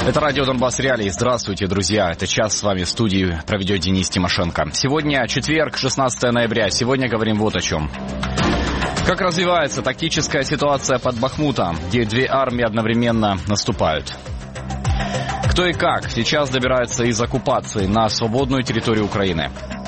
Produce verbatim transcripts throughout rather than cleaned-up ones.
Это радио Донбасс Реалии. Здравствуйте, друзья. Это час с вами в студии проведет Денис Тимошенко. Сегодня четверг, шестнадцатое ноября. Сегодня говорим вот о чем. Как развивается тактическая ситуация под Бахмутом, где две армии одновременно наступают? Кто и как сейчас добирается из оккупации на свободную территорию Украины?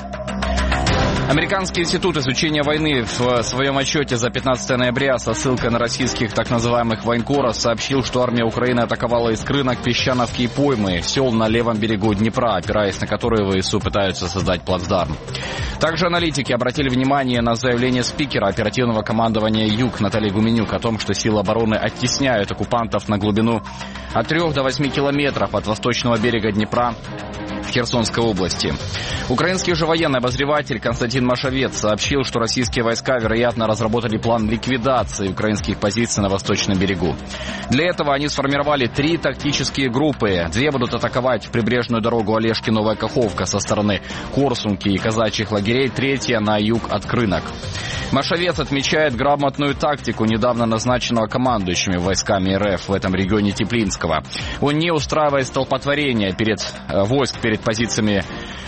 Американский институт изучения войны в своем отчете за пятнадцатое ноября со ссылкой на российских так называемых военкоров сообщил, что армия Украины атаковала из Крынок, Песчановки и Поймы, сел на левом берегу Днепра, опираясь на которые ВСУ пытаются создать плацдарм. Также аналитики обратили внимание на заявление спикера оперативного командования «Юг» Натальи Гуменюк о том, что силы обороны оттесняют оккупантов на глубину от трёх до восьми километров от восточного берега Днепра в Херсонской области. Украинский же военный обозреватель Константин Машовец сообщил, что российские войска, вероятно, разработали план ликвидации украинских позиций на восточном берегу. Для этого они сформировали три тактические группы. Две будут атаковать прибрежную дорогу Олешки-Новая Каховка со стороны Корсунки и казачьих лагерей, третья на юг от Крынок. Машовец отмечает грамотную тактику недавно назначенного командующими войсками РФ в этом регионе Теплинского. Он не устраивает столпотворения перед войск перед позициями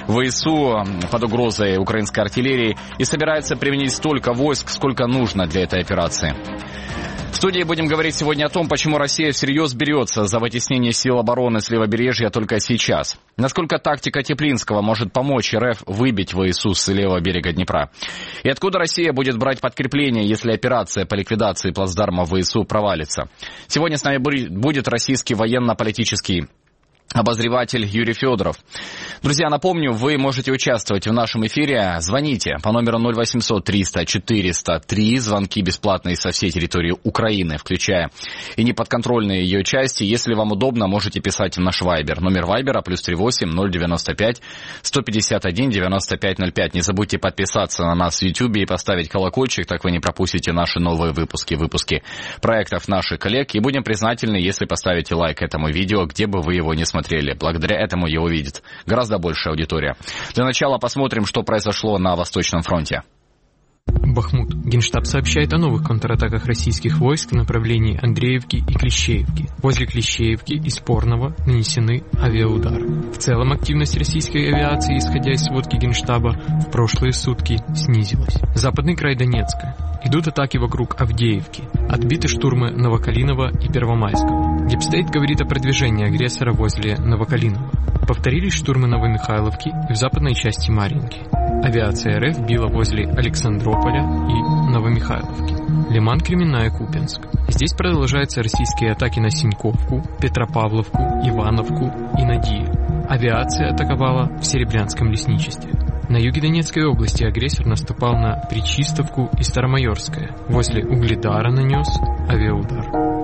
ВСУ под угрозой украинской артиллерии и собирается применить столько войск, сколько нужно для этой операции. В студии будем говорить сегодня о том, почему Россия всерьез берется за вытеснение сил обороны с левобережья только сейчас. Насколько тактика Теплинского может помочь РФ выбить ВСУ с левого берега Днепра. И откуда Россия будет брать подкрепление, если операция по ликвидации плацдарма ВСУ провалится. Сегодня с нами будет российский военно-политический обозреватель Юрий Федоров. Друзья, напомню, вы можете участвовать в нашем эфире. Звоните по номеру ноль восемьсот триста четыреста три. Звонки бесплатные со всей территории Украины, включая и неподконтрольные ее части. Если вам удобно, можете писать в наш Вайбер. Номер Вайбера плюс три восемь ноль девяносто пять сто пятьдесят один девяносто пять ноль пять. Не забудьте подписаться на нас в Ютьюбе и поставить колокольчик, так вы не пропустите наши новые выпуски, выпуски проектов наших коллег. И будем признательны, если поставите лайк этому видео, где бы вы его не смотрели. Смотрели. Благодаря этому его видит гораздо большая аудитория. Для начала посмотрим, что произошло на Восточном фронте. Бахмут. Генштаб сообщает о новых контратаках российских войск в направлении Андреевки и Клещеевки. Возле Клещеевки и Спорного нанесены авиаудары. В целом активность российской авиации, исходя из сводки Генштаба, в прошлые сутки снизилась. Западный край Донецка. Идут атаки вокруг Авдеевки. Отбиты штурмы Новокалинова и Первомайского. Дипстейт говорит о продвижении агрессора возле Новокалинова. Повторились штурмы Новомихайловки и в западной части Марьинки. Авиация РФ била возле Александрополя и Новомихайловки. Лиман, Кременная, Купянск. Здесь продолжаются российские атаки на Синьковку, Петропавловку, Ивановку и Надию. Авиация атаковала в Серебрянском лесничестве. На юге Донецкой области агрессор наступал на Пречистовку и Старомайорское. Возле Угледара нанес авиаудар.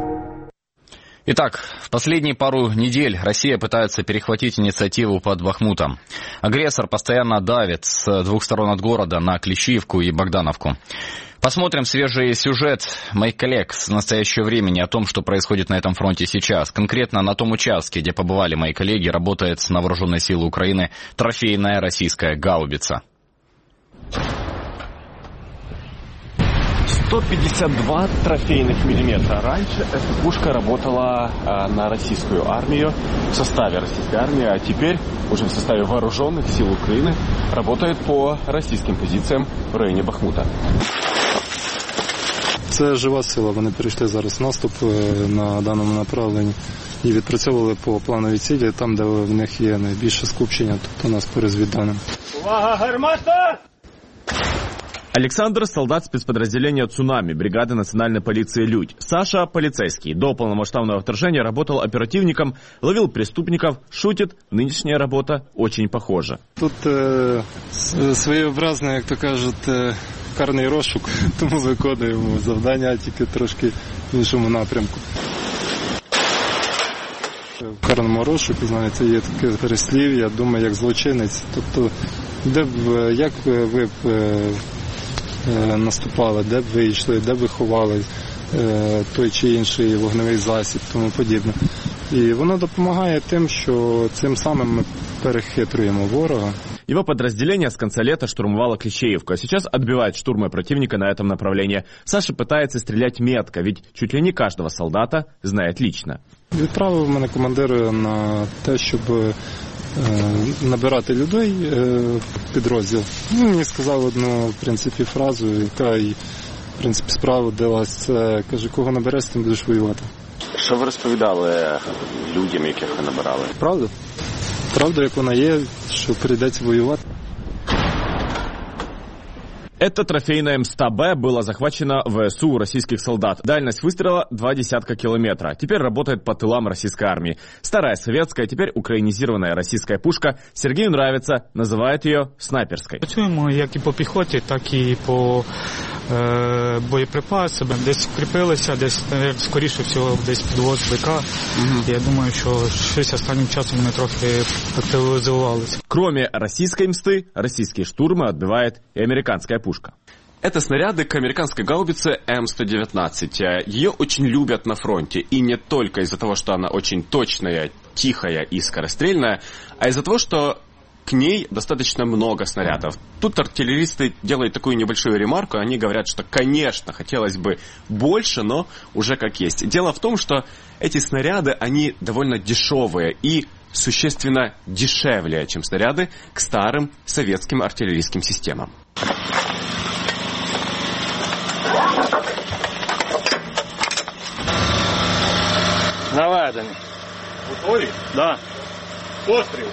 Итак, в последние пару недель Россия пытается перехватить инициативу под Бахмутом. Агрессор постоянно давит с двух сторон от города на Клещиевку и Богдановку. Посмотрим свежий сюжет моих коллег с настоящего времени о том, что происходит на этом фронте сейчас. Конкретно на том участке, где побывали мои коллеги, работает на вооруженные силы Украины трофейная российская гаубица. сто пятьдесят два трофейных миллиметра. Раньше эта пушка работала а, на российскую армию, в составе российской армии, а теперь уже в составе вооруженных сил Украины работает по российским позициям в районе Бахмута. Це жива сила, вони перейшли зараз наступ на даному направленні і відпрацьовували по плановій цілі, там, де в них є найбільше скупчення, тобто у нас по розвідданим. Увага, гармата! Александр – солдат спецподразделения «Цунами» бригады национальной полиции «Людь». Саша – полицейский. До полномасштабного вторжения работал оперативником, ловил преступников, шутит. Нынешняя работа очень похожа. Тут е, своєобразний, як то кажуть, е, карний розшук, тому виконуємо завдання тільки трошки в іншому напрямку. В карному розшуку, знаєте, є таке переслів'я, думаю, як злочинець. Тобто, де б, як ви б наступали, де б ви йшли, де б ви ховали той чи інший вогневий засіб, тому подібне. І воно допомагає тим, що цим самим ми перехитруємо ворога. Его подразделение с конца лета штурмовало Клещеевку, а сейчас отбивает штурмы противника на этом направлении. Саша пытается стрелять метко, ведь чуть ли не каждого солдата знает лично. Відправив мене командир на те, щоб набирати людей в підрозділ. Ну, мені сказав одну, в принципі, фразу, яка і, в принципі, справа далась. Це, каже, кого набереш, тим будеш воювати. Що ви розповідали людям, яких ви набирали? Правда? Правда, як вона є, що прийдеться воювати. Эта трофейная эм сто бэ была захвачена в ВСУ у российских солдат. Дальность выстрела два десятка километра. Теперь работает по тылам российской армии. Старая советская, теперь украинизированная российская пушка. Сергею нравится, называет ее снайперской. Працюємо як і по піхоті, так і по е, боєприпасам. Десь укріпилися, десь, скоріше всього, десь підвоз БК. Угу. Я думаю, що щось останнім часом вони трохи активізувалися. Кроме российской мсты, российские штурмы отбивает и американская пушка. Это снаряды к американской гаубице эм сто девятнадцать. Ее очень любят на фронте. И не только из-за того, что она очень точная, тихая и скорострельная, а из-за того, что к ней достаточно много снарядов. Тут артиллеристы делают такую небольшую ремарку. Они говорят, что, конечно, хотелось бы больше, но уже как есть. Дело в том, что эти снаряды, они довольно дешевые и существенно дешевле, чем снаряды к старым советским артиллерийским системам. Наведені. Готові? Да. Постріл.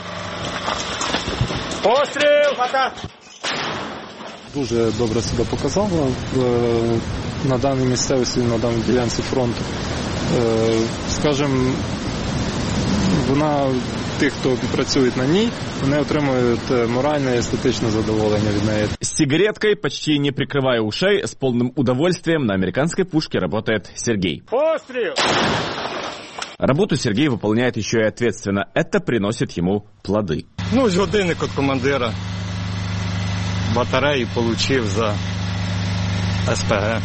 Постріл! Хата! Дуже добре себе показала на даній місцевості, на даній ділянці фронту. Скажімо, вона, тих, хто працює на ній, вони отримують моральне і естетичне задоволення від неї. С сигареткой, почти не прикрывая ушей, с полным удовольствием на американской пушке работает Сергей. Пострел! Работу Сергей выполняет еще и ответственно. Это приносит ему плоды. Ну, ось годинник від командира. Батареї отримав за ес пе ге.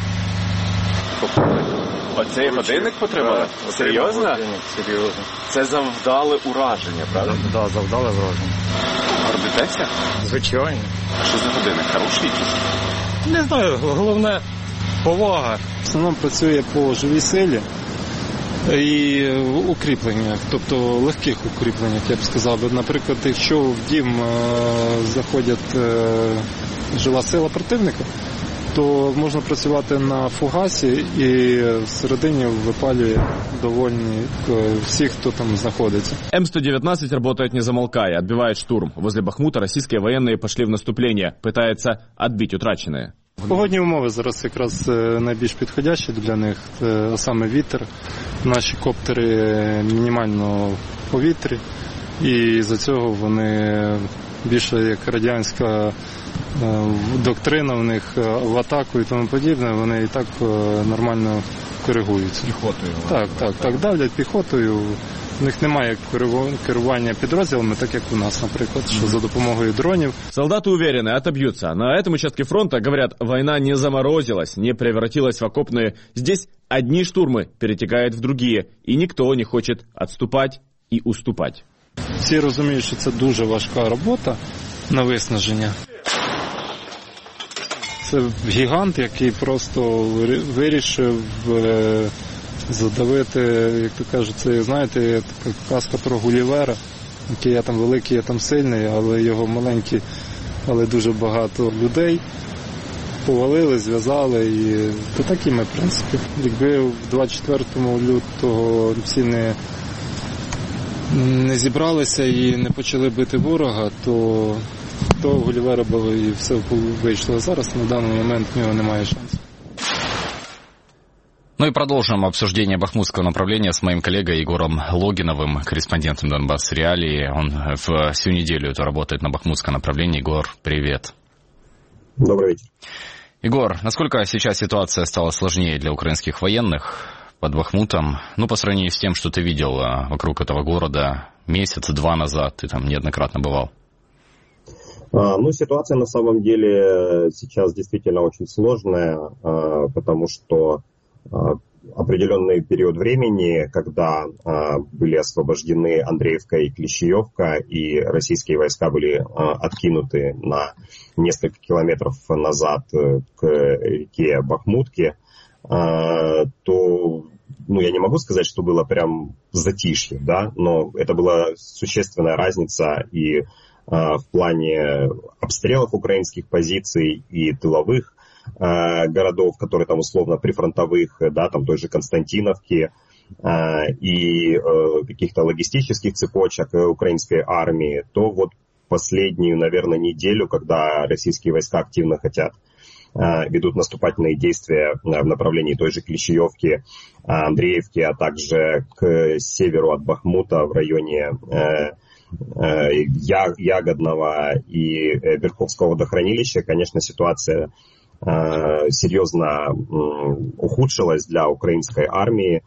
Оцей годинник потрібно? Серйозно? Серйозно. Це завдали ураження, правда? Так, да, завдали враження. Гордитеся? Звичайно. А що за годинник? Хороший? Не знаю, головне повага. В основному працює по живій силі і укріпленнях, тобто легких укріпленнях, я б сказав. Наприклад, якщо в дім заходять жива сила противника, то можна працювати на фугасі і всередині випалює довольні всіх, хто там знаходиться. эм сто девятнадцать работает не замолкая, отбивает штурм. Возле Бахмута российские военные пошли в наступление, пытаются отбить утраченные. Погодні умови зараз якраз найбільш підходящі для них, а саме вітер. Наші коптери мінімально в повітрі, і за цього вони більше як радянська доктрина в них в атаку і тому подібне, вони і так нормально коригуються. Піхотою. Так, так, так, давлять піхотою. У них немає керування підрозділами, так як у нас, наприклад, що за допомогою дронів. Солдаты уверены, отобьются. На этом участке фронта, говорят, война не заморозилась, не превратилась в окопные. Здесь одни штурмы перетекают в другие, и никто не хочет отступать и уступать. Всі розуміють, що це дуже важка робота на виснаження. Це гігант, який просто вирішив задавити, як то кажуть, це, знаєте, така казка про Гулівера, який я там великий, я там сильний, але його маленькі, але дуже багато людей повалили, зв'язали, і то так і ми, в принципі. Якби в двадцять четвертого лютого всі не, не зібралися і не почали бити ворога, то то Гулівера було і все вийшло. Зараз на даний момент в нього немає шансів. Ну и продолжим обсуждение бахмутского направления с моим коллегой Егором Логиновым, корреспондентом Донбасс Реалии. Он в всю неделю это работает на бахмутском направлении. Егор, привет. Добрый вечер. Егор, насколько сейчас ситуация стала сложнее для украинских военных под Бахмутом? Ну, по сравнению с тем, что ты видел вокруг этого города месяц-два назад, ты там неоднократно бывал. А, ну, ситуация на самом деле сейчас действительно очень сложная, а, потому что определенный период времени, когда э, были освобождены Андреевка и Клещеевка, и российские войска были э, откинуты на несколько километров назад к реке Бахмутке, э, то, ну, я не могу сказать, что было прям затишье, да, но это была существенная разница и э, в плане обстрелов украинских позиций и тыловых городов, которые там условно прифронтовых, да, там той же Константиновки, и каких-то логистических цепочек украинской армии, то вот последнюю, наверное, неделю, когда российские войска активно хотят, ведут наступательные действия в направлении той же Клещеевки, Андреевки, а также к северу от Бахмута в районе Ягодного и Верховского водохранилища, конечно, ситуация серьезно ухудшилась для украинской армии.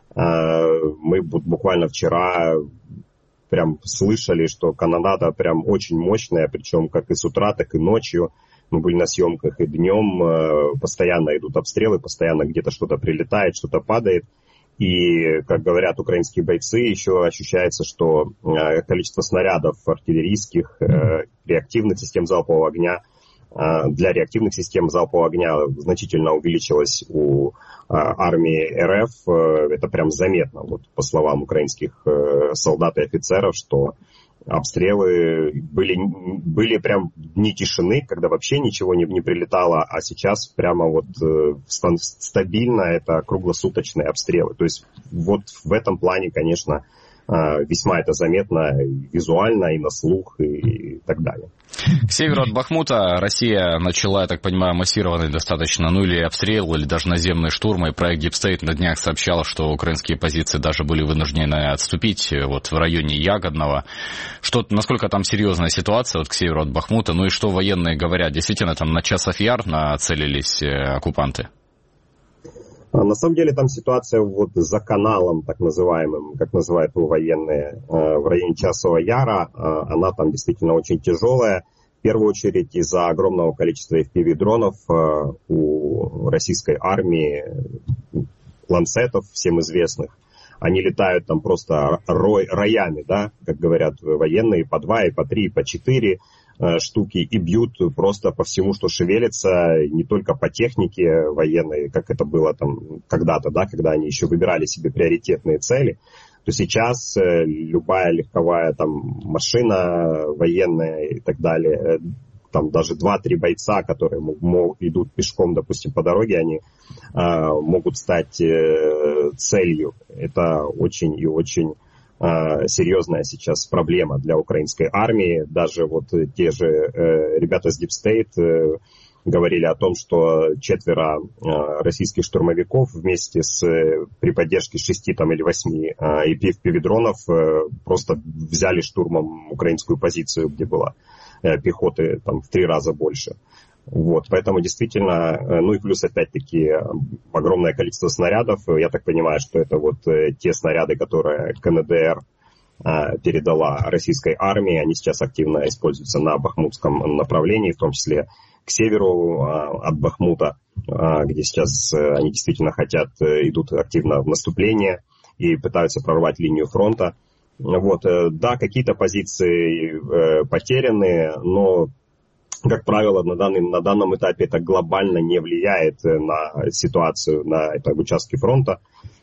Мы буквально вчера прям слышали, что канонада прям очень мощная, причем как и с утра, так и ночью. Мы были на съемках и днем, постоянно идут обстрелы, постоянно где-то что-то прилетает, что-то падает. И, как говорят украинские бойцы, еще ощущается, что количество снарядов артиллерийских, реактивных систем залпового огня для реактивных систем залпового огня значительно увеличилось у армии РФ. Это прям заметно, вот, по словам украинских солдат и офицеров, что обстрелы были, были прям дни тишины, когда вообще ничего не, не прилетало, а сейчас прямо вот стабильно это круглосуточные обстрелы. То есть вот в этом плане, конечно, весьма это заметно визуально и на слух и так далее. К северу от Бахмута Россия начала, я так понимаю, массированный достаточно, ну или обстрел, или даже наземный штурм, и проект Deep State на днях сообщал, что украинские позиции даже были вынуждены отступить вот в районе Ягодного. Что, насколько там серьезная ситуация вот к северу от Бахмута, ну и что военные говорят, действительно там на Часов Яр нацелились оккупанты? На самом деле там ситуация вот за каналом, так называемым, как называют его военные, в районе Часового Яра, она там действительно очень тяжелая. В первую очередь из-за огромного количества эф пи ви-дронов у российской армии, ланцетов всем известных. Они летают там просто рой, роями, да, как говорят военные, по два, и по три, и по четыре штуки, и бьют просто по всему, что шевелится, не только по технике военной, как это было там когда-то, да, когда они еще выбирали себе приоритетные цели, то сейчас любая легковая там машина военная и так далее, там даже два-три бойца, которые мог, идут пешком, допустим, по дороге, они э, могут стать э, целью. Это очень и очень э, серьезная сейчас проблема для украинской армии. Даже вот те же э, ребята с Deep State э, говорили о том, что четверо э, российских штурмовиков вместе с, э, при поддержке шести там, или восьми э, и пи ви-дронов э, просто взяли штурмом украинскую позицию, где была пехоты там в три раза больше. Вот, поэтому действительно, ну и плюс опять-таки огромное количество снарядов. Я так понимаю, что это вот те снаряды, которые ка эн дэ эр передала российской армии. Они сейчас активно используются на бахмутском направлении, в том числе к северу от Бахмута, где сейчас они действительно хотят, идут активно в наступление и пытаются прорвать линию фронта. Вот, да, какие-то позиции э, потеряны, но, как правило, на, данный, на данном этапе это глобально не влияет на ситуацию на этом участке фронта.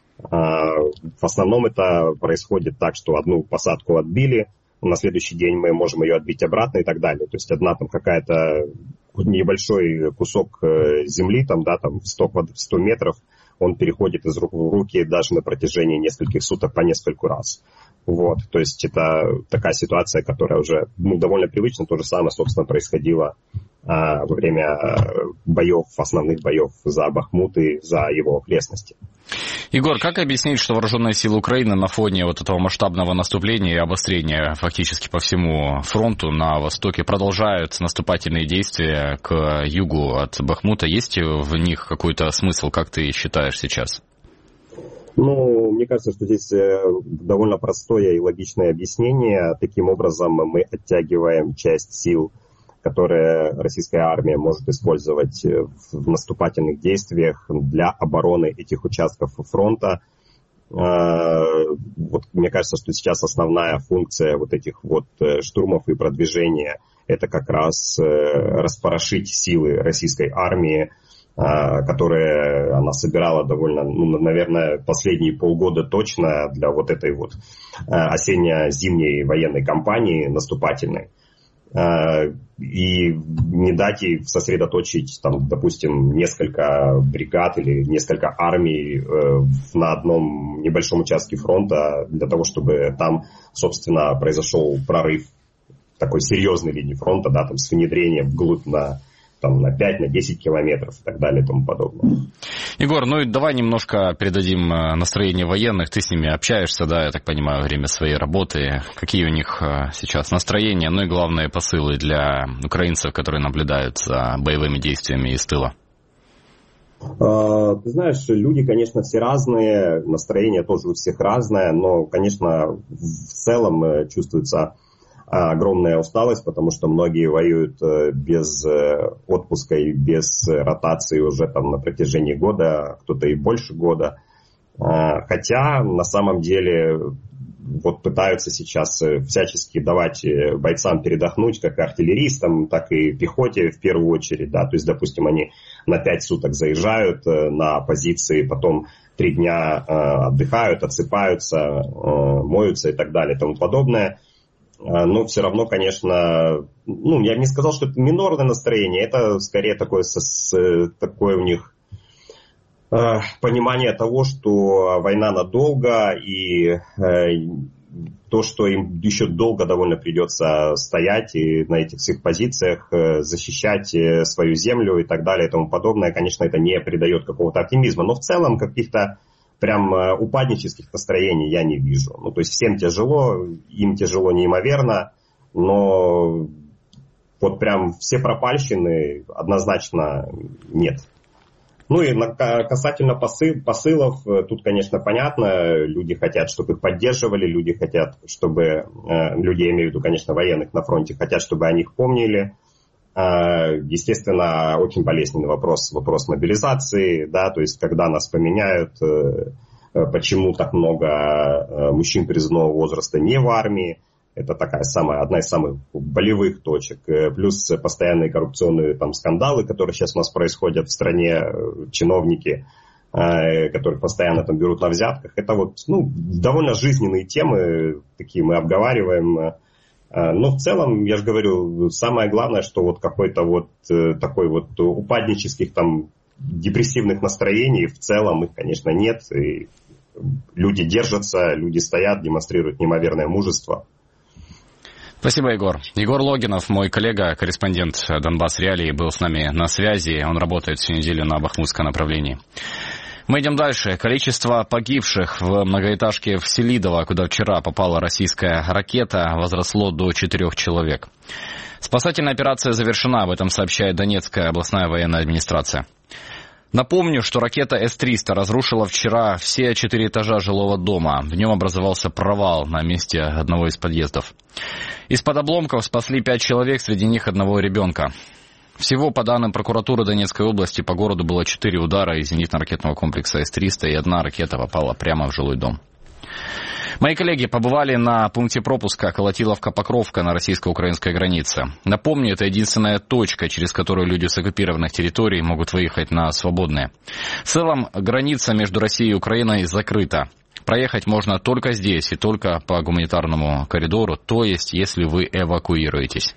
А, в основном это происходит так, что одну посадку отбили, на следующий день мы можем ее отбить обратно и так далее. То есть одна там какая-то небольшой кусок земли, там, да, там сто метров, он переходит из рук в руки даже на протяжении нескольких суток по нескольку раз. Вот, то есть это такая ситуация, которая уже ну, довольно привычна. То же самое, собственно, происходило а, во время боев, основных боев за Бахмут и за его окрестности. Егор, как объяснить, что вооруженные силы Украины на фоне вот этого масштабного наступления и обострения фактически по всему фронту на востоке продолжают наступательные действия к югу от Бахмута? Есть в них какой-то смысл, как ты считаешь сейчас? Ну, мне кажется, что здесь довольно простое и логичное объяснение. Таким образом, мы оттягиваем часть сил которые российская армия может использовать в наступательных действиях для обороны этих участков фронта. Вот, мне кажется, что сейчас основная функция вот этих вот штурмов и продвижения — это как раз распорошить силы российской армии, которые она собирала довольно, ну, наверное, последние полгода точно для вот этой вот осенне-зимней военной кампании наступательной. И не дать ей сосредоточить, там, допустим, несколько бригад или несколько армий на одном небольшом участке фронта для того, чтобы там, собственно, произошел прорыв такой серьезной линии фронта, да, там, с внедрением вглубь на, там, на пять, на десять километров и так далее и тому подобное. Егор, ну и давай немножко передадим настроение военных. Ты с ними общаешься, да, я так понимаю, во время своей работы. Какие у них сейчас настроения, ну и главные посылы для украинцев, которые наблюдают за боевыми действиями из тыла? Ты знаешь, люди, конечно, все разные, настроение тоже у всех разное, но, конечно, в целом чувствуется огромная усталость, потому что многие воюют без отпуска и без ротации уже там на протяжении года, кто-то и больше года. Хотя на самом деле вот пытаются сейчас всячески давать бойцам передохнуть, как артиллеристам, так и пехоте в первую очередь. Да. То есть, допустим, они на пять суток заезжают на позиции, потом три дня отдыхают, отсыпаются, моются и так далее и тому подобное. Но все равно, конечно, ну, я бы не сказал, что это минорное настроение, это скорее такое, такое у них э, понимание того, что война надолго, и э, то, что им еще долго довольно придется стоять и на этих всех позициях, э, защищать э, свою землю и так далее и тому подобное, конечно, это не придает какого-то оптимизма. Но в целом каких-то прям упаднических настроений я не вижу. Ну, то есть всем тяжело, им тяжело неимоверно, но вот прям все пропальщины однозначно нет. Ну и касательно посыл, посылов, тут, конечно, понятно, люди хотят, чтобы их поддерживали, люди хотят, чтобы, люди, я имею в виду, конечно, военных на фронте, хотят, чтобы о них помнили. Естественно, очень болезненный вопрос, вопрос мобилизации, да, то есть когда нас поменяют, почему так много мужчин призывного возраста не в армии, это такая самая, одна из самых болевых точек, плюс постоянные коррупционные там скандалы, которые сейчас у нас происходят в стране, чиновники, которых постоянно там берут на взятках, это вот, ну, довольно жизненные темы, такие мы обговариваем. Но в целом, я же говорю, самое главное, что вот какой-то вот э, такой вот упаднических там депрессивных настроений в целом их, конечно, нет. И люди держатся, люди стоят, демонстрируют неимоверное мужество. Спасибо, Егор. Егор Логинов, мой коллега, корреспондент Донбасс Реалии, был с нами на связи. Он работает всю неделю на бахмутском направлении. Мы идем дальше. Количество погибших в многоэтажке в Селидово, куда вчера попала российская ракета, возросло до четырех человек. Спасательная операция завершена, об этом сообщает Донецкая областная военная администрация. Напомню, что ракета эс триста разрушила вчера все четыре этажа жилого дома. В нем образовался провал на месте одного из подъездов. Из-под обломков спасли пять человек, среди них одного ребенка. Всего, по данным прокуратуры Донецкой области, по городу было четыре удара из зенитно-ракетного комплекса эс триста, и одна ракета попала прямо в жилой дом. Мои коллеги побывали на пункте пропуска Колотиловка-Покровка на российско-украинской границе. Напомню, это единственная точка, через которую люди с оккупированных территорий могут выехать на свободные. В целом, граница между Россией и Украиной закрыта. Проехать можно только здесь и только по гуманитарному коридору, то есть если вы эвакуируетесь.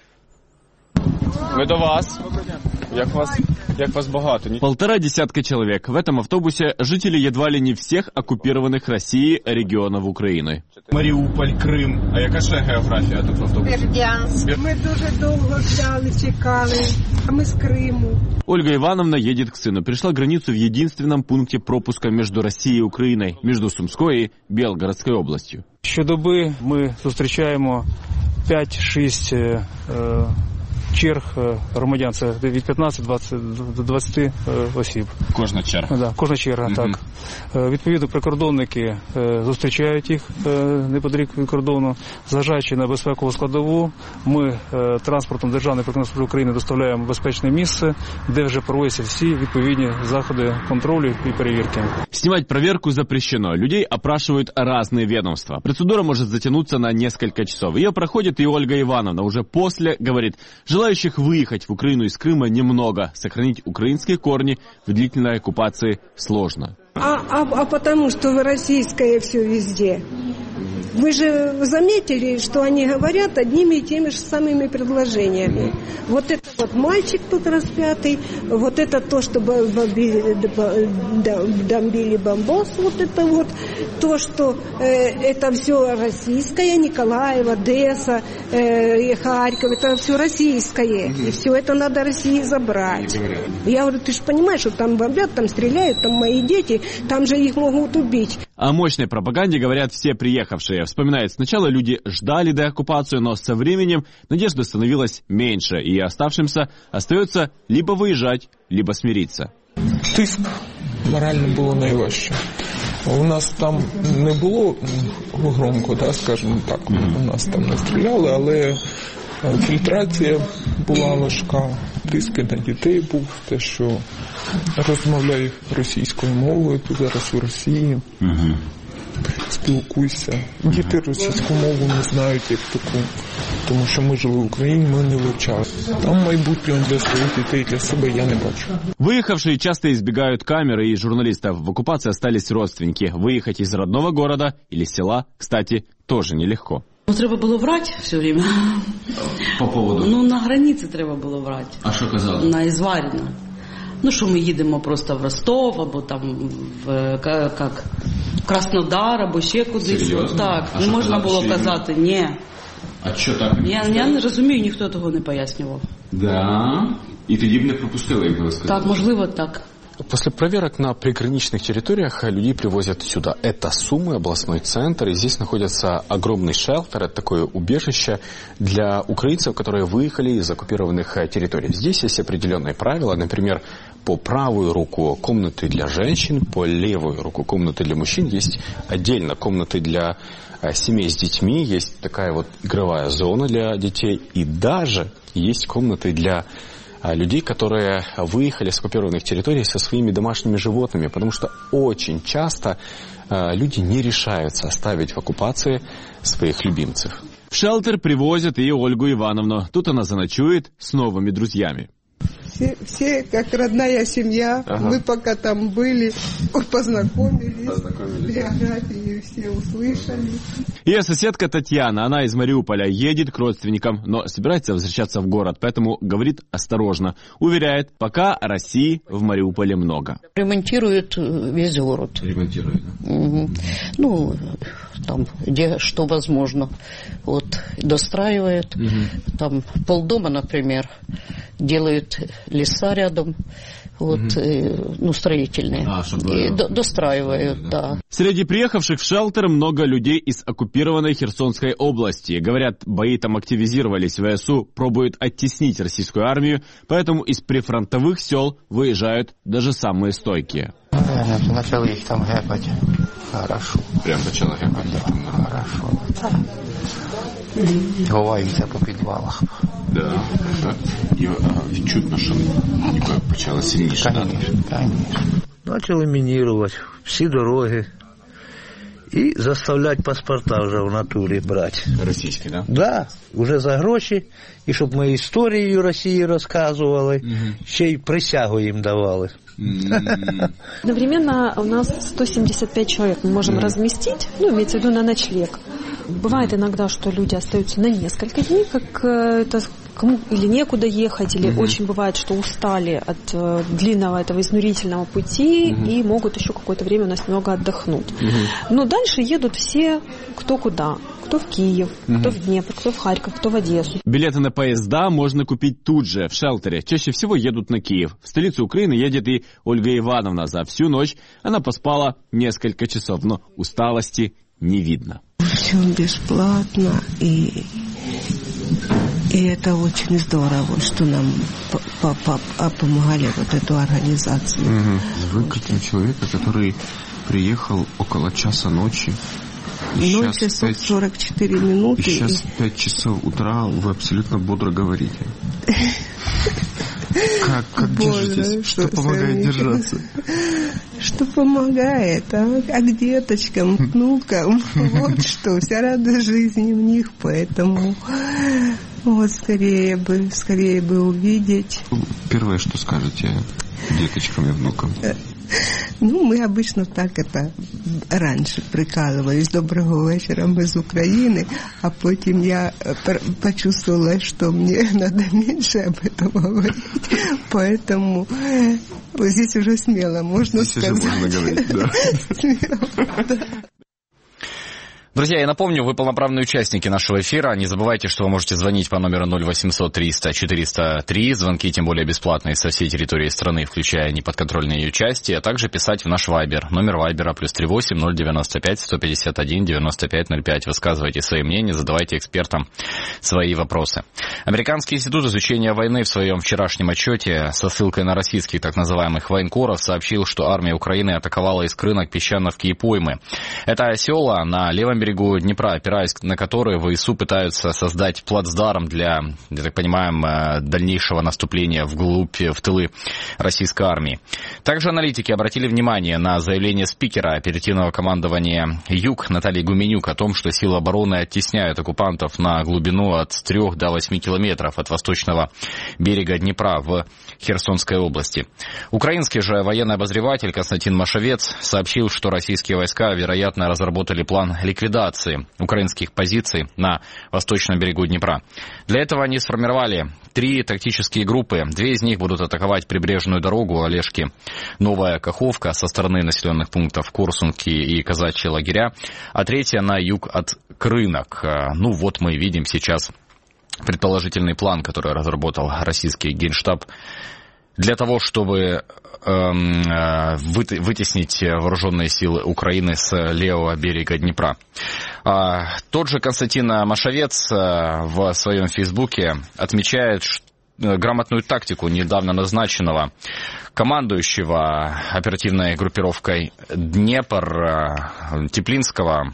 Мы до вас. Як вас, як вас багато? Полтора десятка человек. В этом автобусе жители едва ли не всех оккупированных Россией регионов Украины. Маріуполь, Крим. А яка ще географія тут в автобусі? Бердянськ. Ми дуже довго ждали, чекали. А мы с Крыму. Ольга Ивановна едет к сыну. Пришла границу в единственном пункте пропуска между Россией и Украиной, между Сумской и Белгородской областью. Щодоби ми зустрічаємо п'ять-шість черг громадян, це від п'ятнадцяти до двадцяти осіб. Кожна черга? Да, кожна черга, угу. Так. Відповідно, прикордонники зустрічають їх неподалік від кордону. Зважаючи на безпекову складову, ми транспортом Державної прикордонної служби України доставляємо безпечне місце, де вже проводяться всі відповідні заходи контролю и проверки. Снимать проверку запрещено. Людей опрашивают разные ведомства. Процедура может затянуться на несколько часов. Ее проходит и Ольга Ивановна. Уже после говорит, желающих выехать в Украину из Крыма немного. Сохранить украинские корни в длительной оккупации сложно. А, а, а потому что российское все везде. Вы же заметили, что они говорят одними и теми же самыми предложениями. Вот это вот мальчик тут распятый, вот это то, что бомбили, бомбили бомбос, вот это вот, то, что э, это все российское, Николаев, Одесса, э, Харьков, это все российское. И все это надо России забрать. Я говорю, ты же понимаешь, что там бомбят, там стреляют, там мои дети, там же их могут убить. О мощной пропаганде говорят все приехавшие. Вспоминают, сначала люди ждали деоккупацию, но со временем надежда становилась меньше, и оставшимся остается либо выезжать, либо смириться. Тиск морально було найважче. У нас там не було громко, да, скажімо так, у нас там не стріляли, але фільтрація була важка, тиск на дітей був, те, що розмовляю російською мовою, ти зараз у Росії, угу. Спілкуйся. Діти російську мову не знають як таку, тому що ми жили в Україні, ми не вивчали. Там майбутнього для своїх дітей, для себе я не бачу. Выехавшие часто избегают камеры и журналистов. В оккупации остались родственники. Выехать из родного города или села, кстати, тоже нелегко. Ну, треба було врати все время. По поводу? Ну, на границі треба було врати. А що казали? На Ізваріно. Ну, що ми їдемо просто в Ростов, або там в як, Краснодар, або ще кудись. Серйозно? Так, а не можна було казати, ні. А що так? Я, я не розумію, ніхто того не пояснював. Да? І тоді б не пропустили, як ви сказали? Так, можливо, так. После проверок на приграничных территориях людей привозят сюда. Это Сумы, областной центр, и здесь находится огромный шелтер, это такое убежище для украинцев, которые выехали из оккупированных территорий. Здесь есть определенные правила, например, по правую руку комнаты для женщин, по левую руку комнаты для мужчин, есть отдельно комнаты для семей с детьми, есть такая вот игровая зона для детей, и даже есть комнаты для людей, которые выехали с оккупированных территорий со своими домашними животными, потому что очень часто э, люди не решаются оставить в оккупации своих любимцев. В шелтер привозят и Ольгу Ивановну. Тут она заночует с новыми друзьями. Все, все как родная семья. Ага. Мы пока там были, познакомились, познакомились. Биографии все услышали. Ее соседка Татьяна, она из Мариуполя, едет к родственникам, но собирается возвращаться в город, поэтому говорит осторожно. Уверяет, пока России в Мариуполе много. Ремонтируют весь город. Ремонтируют, да? Угу. Ну, там, где что возможно. Вот, достраивают. Угу. Там полдома, например, делают леса рядом, вот, угу. э, ну, строительные. А, чтобы... И до, достраивают, да. да. Среди приехавших в шелтер много людей из оккупированной Херсонской области. Говорят, бои там активизировались, ВСУ пробуют оттеснить российскую армию, поэтому из прифронтовых сел выезжают даже самые стойкие. Начали их там гэпать. Хорошо. Прям начало гэпать? Да, хорошо. Ховаються по підвалах. Да, так. І відчутно, що ніби почало сильніше. Конечно, конечно. Почали мінірувати всі дороги і заставляти паспорта вже в натурі брати. Російські, да? Да, вже за гроші, і щоб ми історію Росії розказували, угу. Ще й присягу їм давали. Mm-hmm. Одновременно у нас сто семьдесят пять человек мы можем mm-hmm. разместить, ну, имеется в виду на ночлег. Бывает иногда, что люди остаются на несколько дней, как это кому или некуда ехать, или mm-hmm. очень бывает, что устали от э, длинного этого изнурительного пути mm-hmm. и могут еще какое-то время у нас немного отдохнуть. Mm-hmm. Но дальше едут все кто куда. Кто в Киев, mm-hmm. кто в Днепр, кто в Харьков, кто в Одессу. Билеты на поезда можно купить тут же, в шелтере. Чаще всего едут на Киев. В столицу Украины едет и Ольга Ивановна. За всю ночь она поспала несколько часов, но усталости не видно. Все бесплатно, и, И это очень здорово, что нам помогали вот эту организацию. Угу. Вы как человека, который приехал около часа ночи. ноль часов сорок четыре минуты. И сейчас пять часов утра, вы абсолютно бодро говорите. Как, как Боже, держитесь? Что, что помогает держаться? Что помогает, а? А к деточкам, к внукам. Вот что, вся радость жизни в них, поэтому вот скорее бы, скорее бы увидеть. Первое, что скажете деточкам и внукам? Ну, мы обычно так это раньше прикалывались. Доброго вечера, мы из Украины. А потом я почувствовала, что мне надо меньше об этом говорить. Поэтому здесь уже смело можно здесь сказать. Здесь уже можно говорить, да. Смело, да. Друзья, я напомню, вы полноправные участники нашего эфира. Не забывайте, что вы можете звонить по номеру ноль восемьсот триста четыреста три. Звонки тем более бесплатные со всей территории страны, включая неподконтрольные ее части, а также писать в наш Вайбер. Номер Вайбера плюс три восемь ноль девяносто пять сто пятьдесят один девяносто пять ноль пять. Высказывайте свои мнения, задавайте экспертам свои вопросы. Американский институт изучения войны в своем вчерашнем отчете со ссылкой на российских так называемых военкоров сообщил, что армия Украины атаковала из Крынок, Песчановки и Поймы. Это села на левом берегу Днепра, опираясь на которые ВСУ пытаются создать плацдарм для, я так понимаю, дальнейшего наступления вглубь, в тылы российской армии. Также аналитики обратили внимание на заявление спикера оперативного командования Юг Натальи Гуменюк о том, что силы обороны оттесняют оккупантов на глубину от трёх до восьми километров от восточного берега Днепра в Херсонской области. Украинский же военный обозреватель Константин Машевец сообщил, что российские войска, вероятно, разработали план ликвидации украинских позиций на восточном берегу Днепра. Для этого они сформировали три тактические группы. Две из них будут атаковать прибрежную дорогу Олежки, Новая Каховка со стороны населенных пунктов Корсунки и Казачьи лагеря, а третья на юг от Крынок. Ну вот мы видим сейчас предположительный план, который разработал российский Генштаб для того, чтобы вытеснить вооруженные силы Украины с левого берега Днепра. Тот же Константин Машевец в своем фейсбуке отмечает грамотную тактику недавно назначенного командующего оперативной группировкой Днепр Теплинского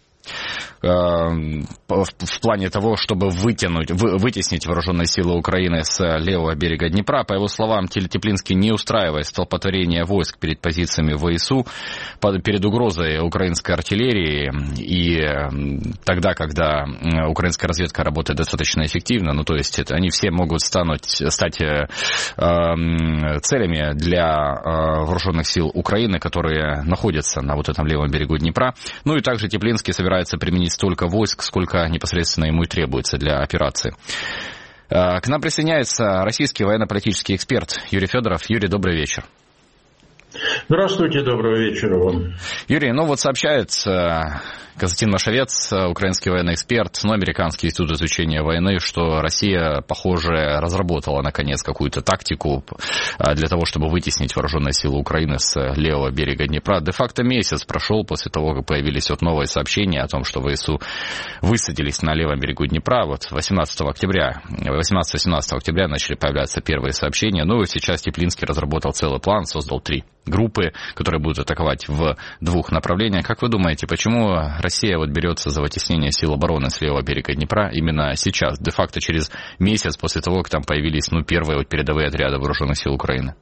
в плане того, чтобы вытянуть, вы, вытеснить вооруженные силы Украины с левого берега Днепра. По его словам, Теплинский не устраивает столпотворение войск перед позициями ВСУ, перед угрозой украинской артиллерии, и тогда, когда украинская разведка работает достаточно эффективно, ну то есть это, они все могут стануть, стать э, целями для э, вооруженных сил Украины, которые находятся на вот этом левом берегу Днепра. Ну и также Теплинский собирается применить столько войск, сколько непосредственно ему и требуется для операции. К нам присоединяется российский военно-политический эксперт Юрий Федоров. Юрий, добрый вечер. Здравствуйте, доброго вечера вам. Юрий, ну вот сообщает Константин Машевец, украинский военный эксперт, но американский институт изучения войны, что Россия, похоже, разработала наконец какую-то тактику для того, чтобы вытеснить вооруженные силы Украины с левого берега Днепра. Де-факто месяц прошел после того, как появились вот новые сообщения о том, что ВСУ высадились на левом берегу Днепра. Вот восемнадцатого октября, восемнадцатого-семнадцатого октября начали появляться первые сообщения. Ну и сейчас Теплинский разработал целый план, создал три группы, которые будут атаковать в двух направлениях. Как вы думаете, почему Россия вот берется за вытеснение сил обороны с левого берега Днепра именно сейчас, де-факто через месяц после того, как там появились ну, первые вот передовые отряды вооруженных сил Украины?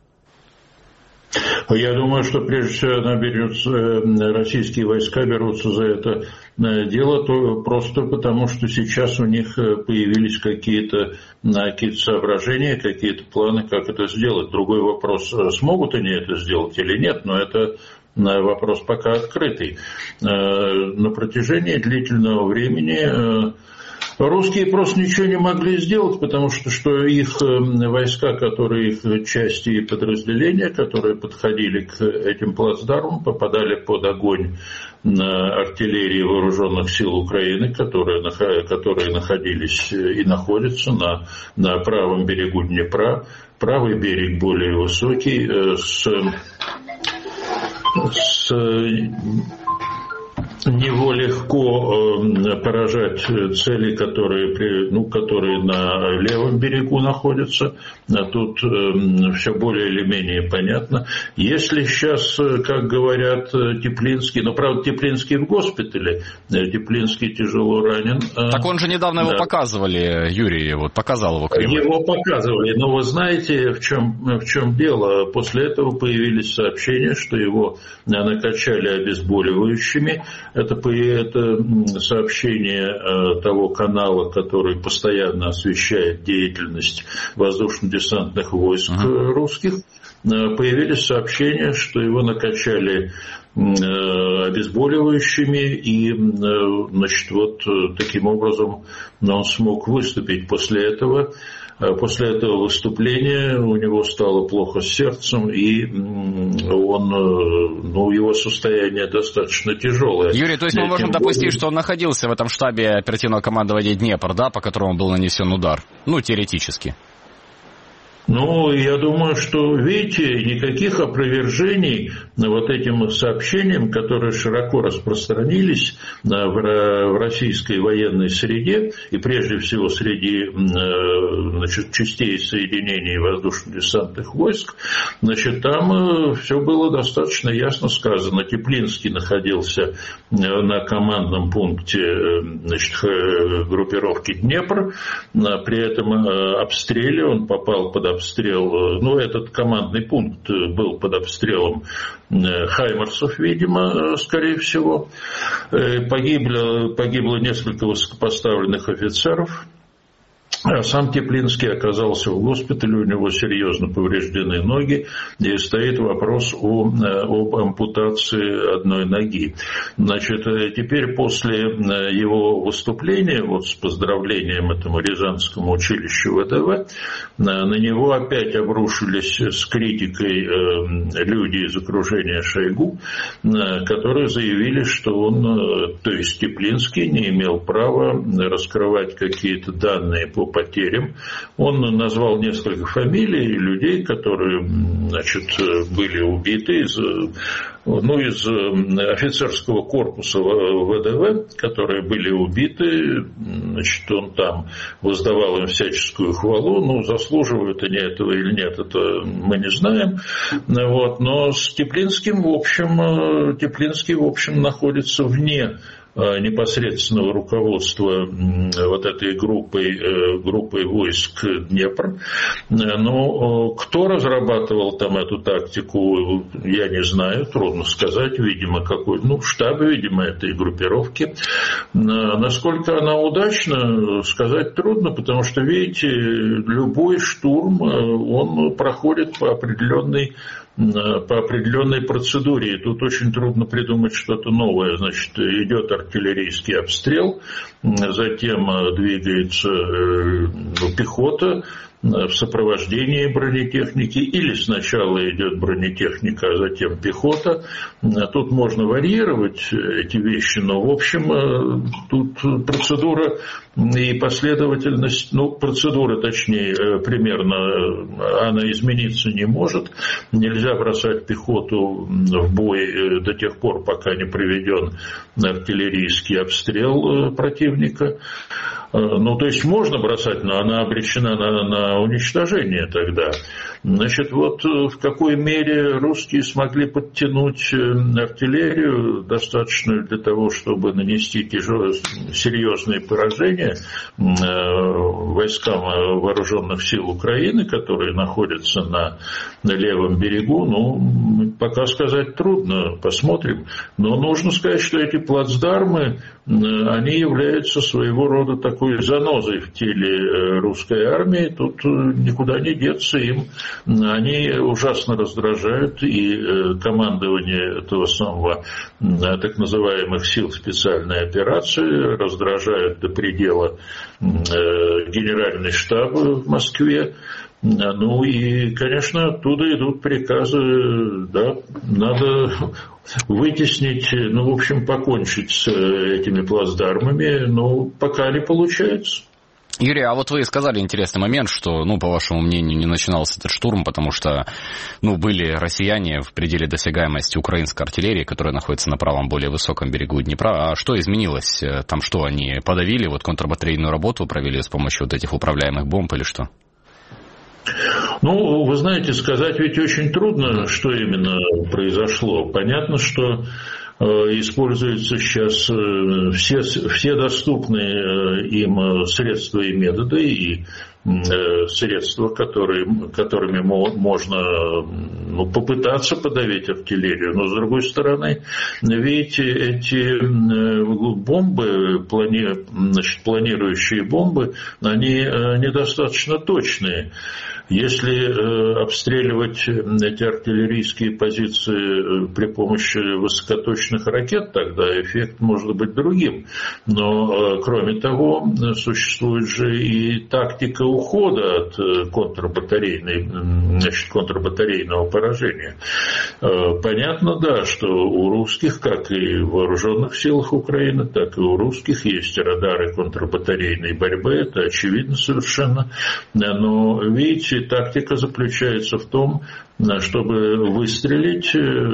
Я думаю, что прежде всего она берется, российские войска берутся за это дело то просто потому, что сейчас у них появились какие-то, какие-то соображения, какие-то планы, как это сделать. Другой вопрос, смогут они это сделать или нет, но это вопрос пока открытый. На протяжении длительного времени русские просто ничего не могли сделать, потому что, что их войска, которые их части и подразделения, которые подходили к этим плацдармам, попадали под огонь артиллерии вооруженных сил Украины, которые, которые находились и находятся на, на правом берегу Днепра. Правый берег более высокий, с, с него легко поражать цели, которые, ну, которые на левом берегу находятся. А тут все более или менее понятно. Если сейчас, как говорят, Теплинский, ну, правда, Теплинский в госпитале, Теплинский тяжело ранен. Так он же недавно да. его показывали, Юрий, вот показал его Кремль. Его показывали, но вы знаете, в чем, в чем дело? После этого появились сообщения, что его накачали обезболивающими. Это, это сообщение того канала, который постоянно освещает деятельность воздушно-десантных войск uh-huh. русских. Появились сообщения, что его накачали обезболивающими, и, значит, вот таким образом он смог выступить после этого. После этого выступления у него стало плохо с сердцем, и он, ну, его состояние достаточно тяжелое. Юрий, то есть мы можем допустить, что он находился в этом штабе оперативного командования Днепр, да, по которому был нанесен удар? Ну, теоретически. Ну, я думаю, что, видите, никаких опровержений вот этим сообщениям, которые широко распространились в российской военной среде, и прежде всего среди, значит, частей соединений воздушно-десантных войск, значит, там все было достаточно ясно сказано. Теплинский находился на командном пункте, значит, группировки Днепр, при этом обстреле он попал под обстрел. обстрел, ну, этот командный пункт был под обстрелом хаймерсов, видимо, скорее всего. Погибло, погибло несколько высокопоставленных офицеров. А сам Теплинский оказался в госпитале, у него серьезно повреждены ноги, и стоит вопрос о, об ампутации одной ноги. Значит, теперь после его выступления, вот с поздравлением этому Рязанскому училищу ВДВ, на него опять обрушились с критикой люди из окружения Шойгу, которые заявили, что он, то есть Теплинский, не имел права раскрывать какие-то данные по потерям. Он назвал несколько фамилий людей, которые, значит, были убиты из, ну, из офицерского корпуса ВДВ, которые были убиты. Значит, он там воздавал им всяческую хвалу. Ну, заслуживают они этого или нет, это мы не знаем. Вот. Но с Теплинским, в общем, Теплинский, в общем, находится вне непосредственного руководства вот этой группой, группой войск Днепр. Но кто разрабатывал там эту тактику, я не знаю, трудно сказать. Видимо, какой, ну, штаб, видимо, этой группировки. Насколько она удачна, сказать трудно, потому что, видите, любой штурм, он проходит по определенной по определенной процедуре. И тут очень трудно придумать что-то новое. Значит, идет артиллерийский обстрел, затем двигается ну, пехота в сопровождении бронетехники, или сначала идет бронетехника, а затем пехота. Тут можно варьировать эти вещи, но, в общем, тут процедура и последовательность, ну, процедура, точнее, примерно, она измениться не может. Нельзя бросать пехоту в бой до тех пор, пока не приведен артиллерийский обстрел противника. Ну, то есть можно бросать, но она обречена на, на уничтожение тогда. Значит, вот в какой мере русские смогли подтянуть артиллерию, достаточную для того, чтобы нанести тяжелые, серьезные поражения войскам вооруженных сил Украины, которые находятся на, на левом берегу, ну, пока сказать трудно, посмотрим. Но нужно сказать, что эти плацдармы, они являются своего рода такой занозой в теле русской армии. Тут никуда не деться им. Они ужасно раздражают и командование этого самого так называемых сил специальной операции, раздражают до предела генеральный штаб в Москве. Ну и, конечно, оттуда идут приказы, да, надо вытеснить, ну, в общем, покончить с этими плацдармами, но пока не получается. Юрий, а вот вы сказали интересный момент, что, ну, по вашему мнению, не начинался этот штурм, потому что, ну, были россияне в пределе досягаемости украинской артиллерии, которая находится на правом, более высоком берегу Днепра. А что изменилось? Там что, они подавили, вот контрбатарейную работу провели с помощью вот этих управляемых бомб или что? Ну, вы знаете, сказать ведь очень трудно, что именно произошло. Понятно, что используются сейчас все, все доступные им средства и методы, и средства, которые, которыми можно, ну, попытаться подавить артиллерию. Но, с другой стороны, ведь эти бомбы, плани, значит, планирующие бомбы, они недостаточно точные. Если э, обстреливать эти артиллерийские позиции при помощи высокоточных ракет, тогда эффект может быть другим. Но, э, кроме того, существует же и тактика ухода от контрбатарейной, значит, контрбатарейного поражения. Э, понятно, да, что у русских, как и в вооруженных силах Украины, так и у русских есть радары контрбатарейной борьбы, это очевидно совершенно. Но, видите, тактика заключается в том, чтобы выстрелить,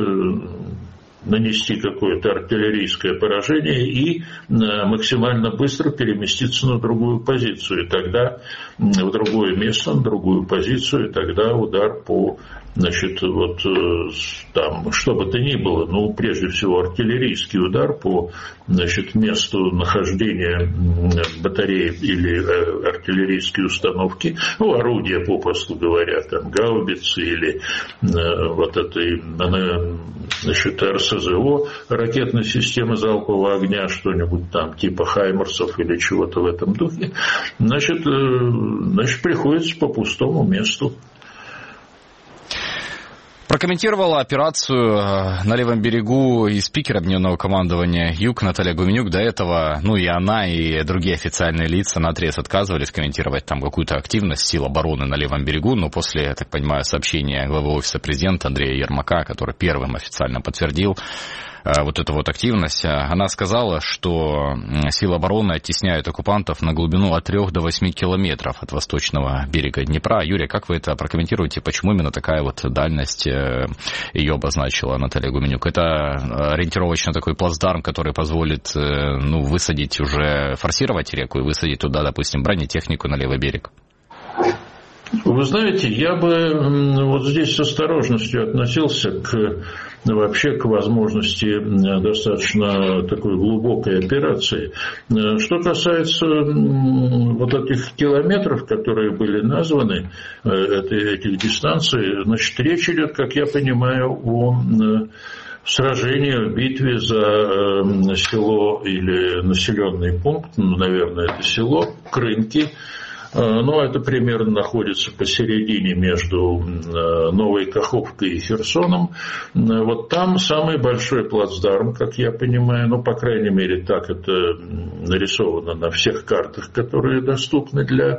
нанести какое-то артиллерийское поражение и максимально быстро переместиться на другую позицию. И тогда в другое место, на другую позицию, и тогда удар по, значит, вот там, что бы то ни было, ну, прежде всего, артиллерийский удар по, значит, месту нахождения батареи или э, артиллерийской установки, ну, орудия, попросту говоря, там, гаубицы или э, вот этой, э, значит, РСЗО, ракетной системы залпового огня, что-нибудь там, типа хаймерсов или чего-то в этом духе, значит, э, значит, приходится по пустому месту. Прокомментировала операцию на левом берегу и спикер Объединенного командования Юг Наталья Гуменюк. До этого, ну, и она, и другие официальные лица наотрез отказывались комментировать там какую-то активность сил обороны на левом берегу, но после, я так понимаю, сообщения главы офиса президента Андрея Ермака, который первым официально подтвердил вот эту вот активность, она сказала, что силы обороны оттесняют оккупантов на глубину от трёх до восьми километров от восточного берега Днепра. Юрий, как вы это прокомментируете? Почему именно такая вот дальность ее обозначила Наталья Гуменюк? Это ориентировочно такой плацдарм, который позволит, ну, высадить уже, форсировать реку и высадить туда, допустим, бронетехнику на левый берег? Вы знаете, я бы вот здесь с осторожностью относился к, вообще к возможности достаточно такой глубокой операции. Что касается вот этих километров, которые были названы, этих дистанций, значит, речь идет, как я понимаю, о сражении в битве за село или населенный пункт, ну, наверное, это село, Крынки. Но это примерно находится посередине между Новой Каховкой и Херсоном. Вот там самый большой плацдарм, как я понимаю, ну, по крайней мере, так это нарисовано на всех картах, которые доступны для,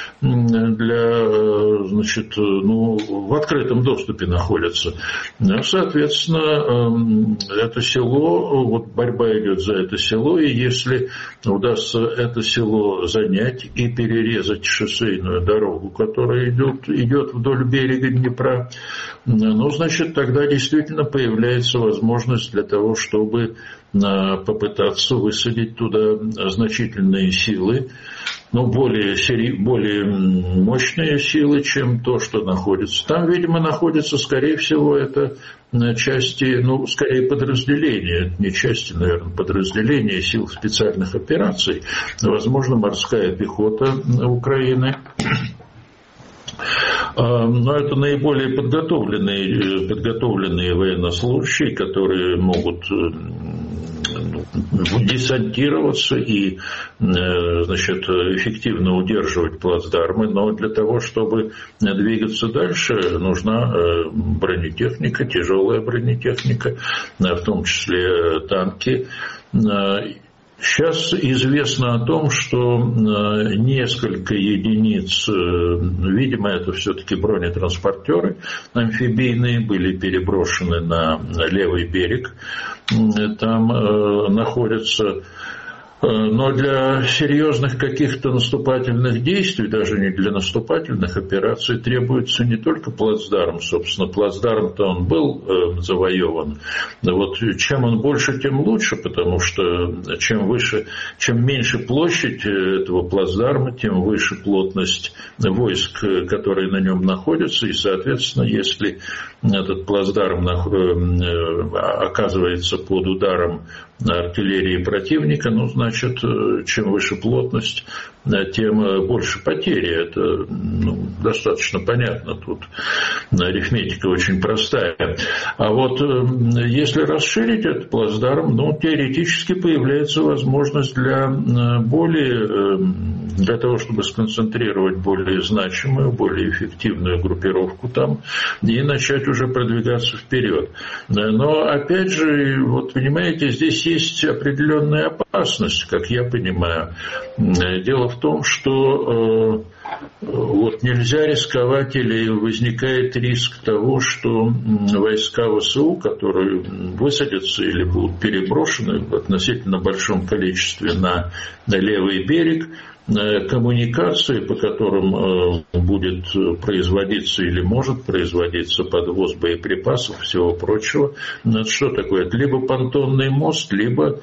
для значит, ну, в открытом доступе находятся. Соответственно, это село, вот борьба идет за это село, и если удастся это село занять и перерезать шоссейную дорогу, которая идет, идет вдоль берега Днепра, ну, значит, тогда действительно появляется возможность для того, чтобы попытаться высадить туда значительные силы, но более, более мощные силы, чем то, что находится. Там, видимо, находится, скорее всего, это части, ну, скорее подразделения, не части, наверное, подразделения сил специальных операций, возможно, морская пехота Украины. Но это наиболее подготовленные, подготовленные военнослужащие, которые могут десантироваться и, значит, эффективно удерживать плацдармы, но для того, чтобы двигаться дальше, нужна бронетехника, тяжелая бронетехника, в том числе танки. Сейчас известно о том, что несколько единиц, видимо, это все-таки бронетранспортеры амфибийные, были переброшены на левый берег. Там находятся Но для серьезных каких-то наступательных действий, даже не для наступательных операций, требуется не только плацдарм. Собственно, плацдарм-то он был э, завоеван. Вот чем он больше, тем лучше, потому что чем выше, чем меньше площадь этого плацдарма, тем выше плотность войск, которые на нем находятся. И, соответственно, если этот плацдарм оказывается под ударом артиллерии противника, ну, значит, чем выше плотность, тем больше потери. Это ну, достаточно понятно. Тут арифметика очень простая. А вот если расширить этот плацдарм, ну, теоретически появляется возможность для более, для того, чтобы сконцентрировать более значимую, более эффективную группировку там и начать уже продвигаться вперед. Но, опять же, вот понимаете, здесь есть определенная опасность, как я понимаю. Дело в том, что э, вот нельзя рисковать или возникает риск того, что войска ВСУ, которые высадятся или будут переброшены в относительно большом количестве на, на левый берег, коммуникации, по которым будет производиться или может производиться подвоз боеприпасов, всего прочего. Что такое? Это либо понтонный мост, либо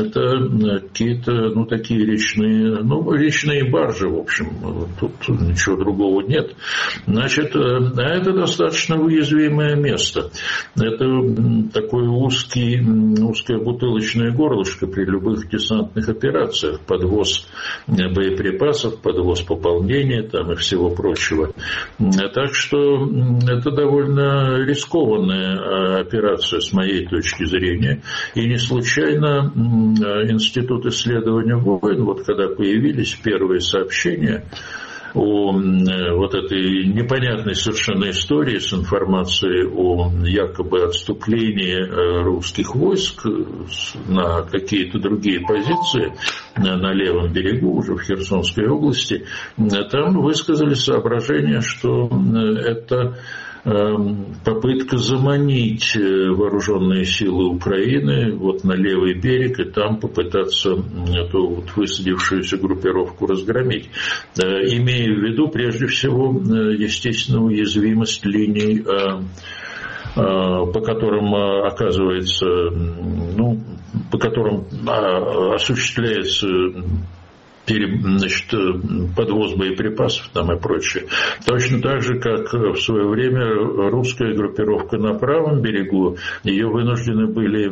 это какие-то, ну, такие речные, ну, речные баржи, в общем. Тут ничего другого нет. Значит, а это достаточно уязвимое место. Это такое узкий, узкое бутылочное горлышко при любых десантных операциях. Подвоз боеприпасов, припасов, подвоз пополнения там и всего прочего. Так что это довольно рискованная операция с моей точки зрения. И не случайно Институт исследования войн, вот когда появились первые сообщения о вот этой непонятной совершенно истории с информацией о якобы отступлении русских войск на какие-то другие позиции на левом берегу, уже в Херсонской области, там высказали соображение, что это попытка заманить вооруженные силы Украины вот на левый берег и там попытаться эту вот высадившуюся группировку разгромить, имея в виду прежде всего, естественно, уязвимость линий, по которым оказывается, ну, по которым осуществляется значит, подвоз боеприпасов там и прочее. Точно так же, как в свое время русская группировка на правом берегу, ее вынуждены были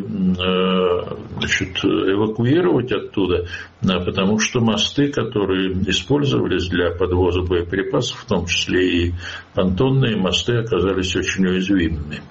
значит, эвакуировать оттуда, потому что мосты, которые использовались для подвоза боеприпасов, в том числе и понтонные мосты, оказались очень уязвимыми.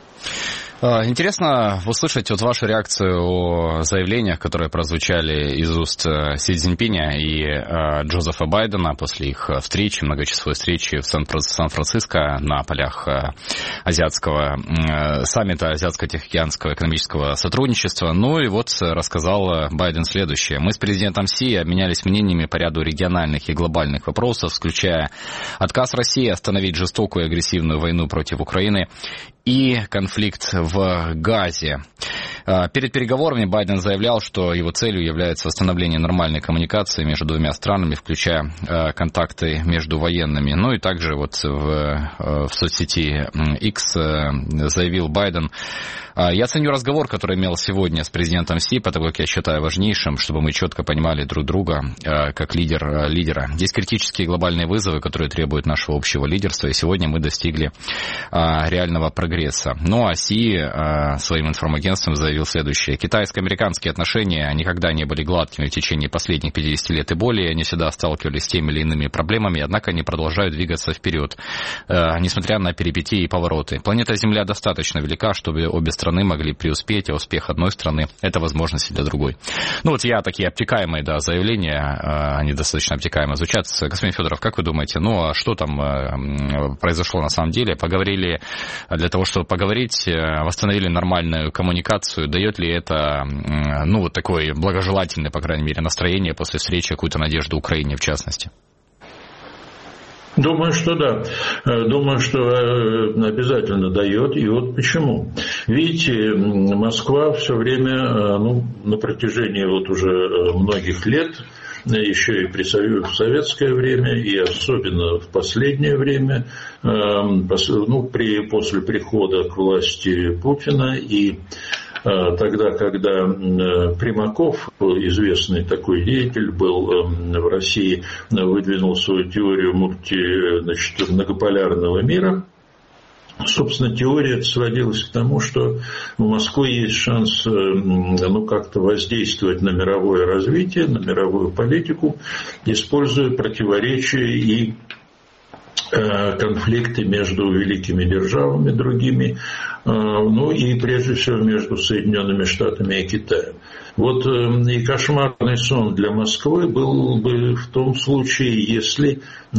Интересно услышать вот вашу реакцию о заявлениях, которые прозвучали из уст Си Цзиньпиня и э, Джозефа Байдена после их встречи, многочасовой встречи в Сан-Франциско на полях азиатского э, саммита Азиатско-Тихоокеанского экономического сотрудничества. Ну и вот рассказал Байден следующее. Мы с президентом Си обменялись мнениями по ряду региональных и глобальных вопросов, включая отказ России остановить жестокую и агрессивную войну против Украины и конфликт в Газе. Перед переговорами Байден заявлял, что его целью является восстановление нормальной коммуникации между двумя странами, включая контакты между военными. Ну и также вот в, в соцсети X заявил Байден: «Я ценю разговор, который имел сегодня с президентом Си, потому как я считаю важнейшим, чтобы мы четко понимали друг друга как лидер лидера. Есть критические глобальные вызовы, которые требуют нашего общего лидерства, и сегодня мы достигли реального прогресса». Ну а Си своим информагентством заявил следующее. «Китайско-американские отношения никогда не были гладкими в течение последних пятидесяти лет и более. Они всегда сталкивались с теми или иными проблемами, однако они продолжают двигаться вперед, несмотря на перипетии и повороты. Планета Земля достаточно велика, чтобы обе страны могли преуспеть, а успех одной страны – это возможности для другой». Ну вот я такие обтекаемые, да, заявления, они достаточно обтекаемо звучат. Господин Федоров, как вы думаете, ну а что там произошло на самом деле? Поговорили для того, чтобы поговорить, восстановили нормальную коммуникацию. Дает ли это, ну, вот такое благожелательное, по крайней мере, настроение после встречи, какую-то надежду Украине в частности? Думаю, что да. Думаю, что обязательно дает. И вот почему. Видите, Москва все время, ну, на протяжении вот уже многих лет, еще и при в советское время, и особенно в последнее время, ну, при, после прихода к власти Путина и тогда, когда Примаков, известный такой деятель, был в России, выдвинул свою теорию мульти, значит, многополярного мира, собственно, теория сводилась к тому, что у Москвы есть шанс, ну, как-то воздействовать на мировое развитие, на мировую политику, используя противоречия и конфликты между великими державами другими, ну и прежде всего между Соединенными Штатами и Китаем. Вот и кошмарный сон для Москвы был бы в том случае, если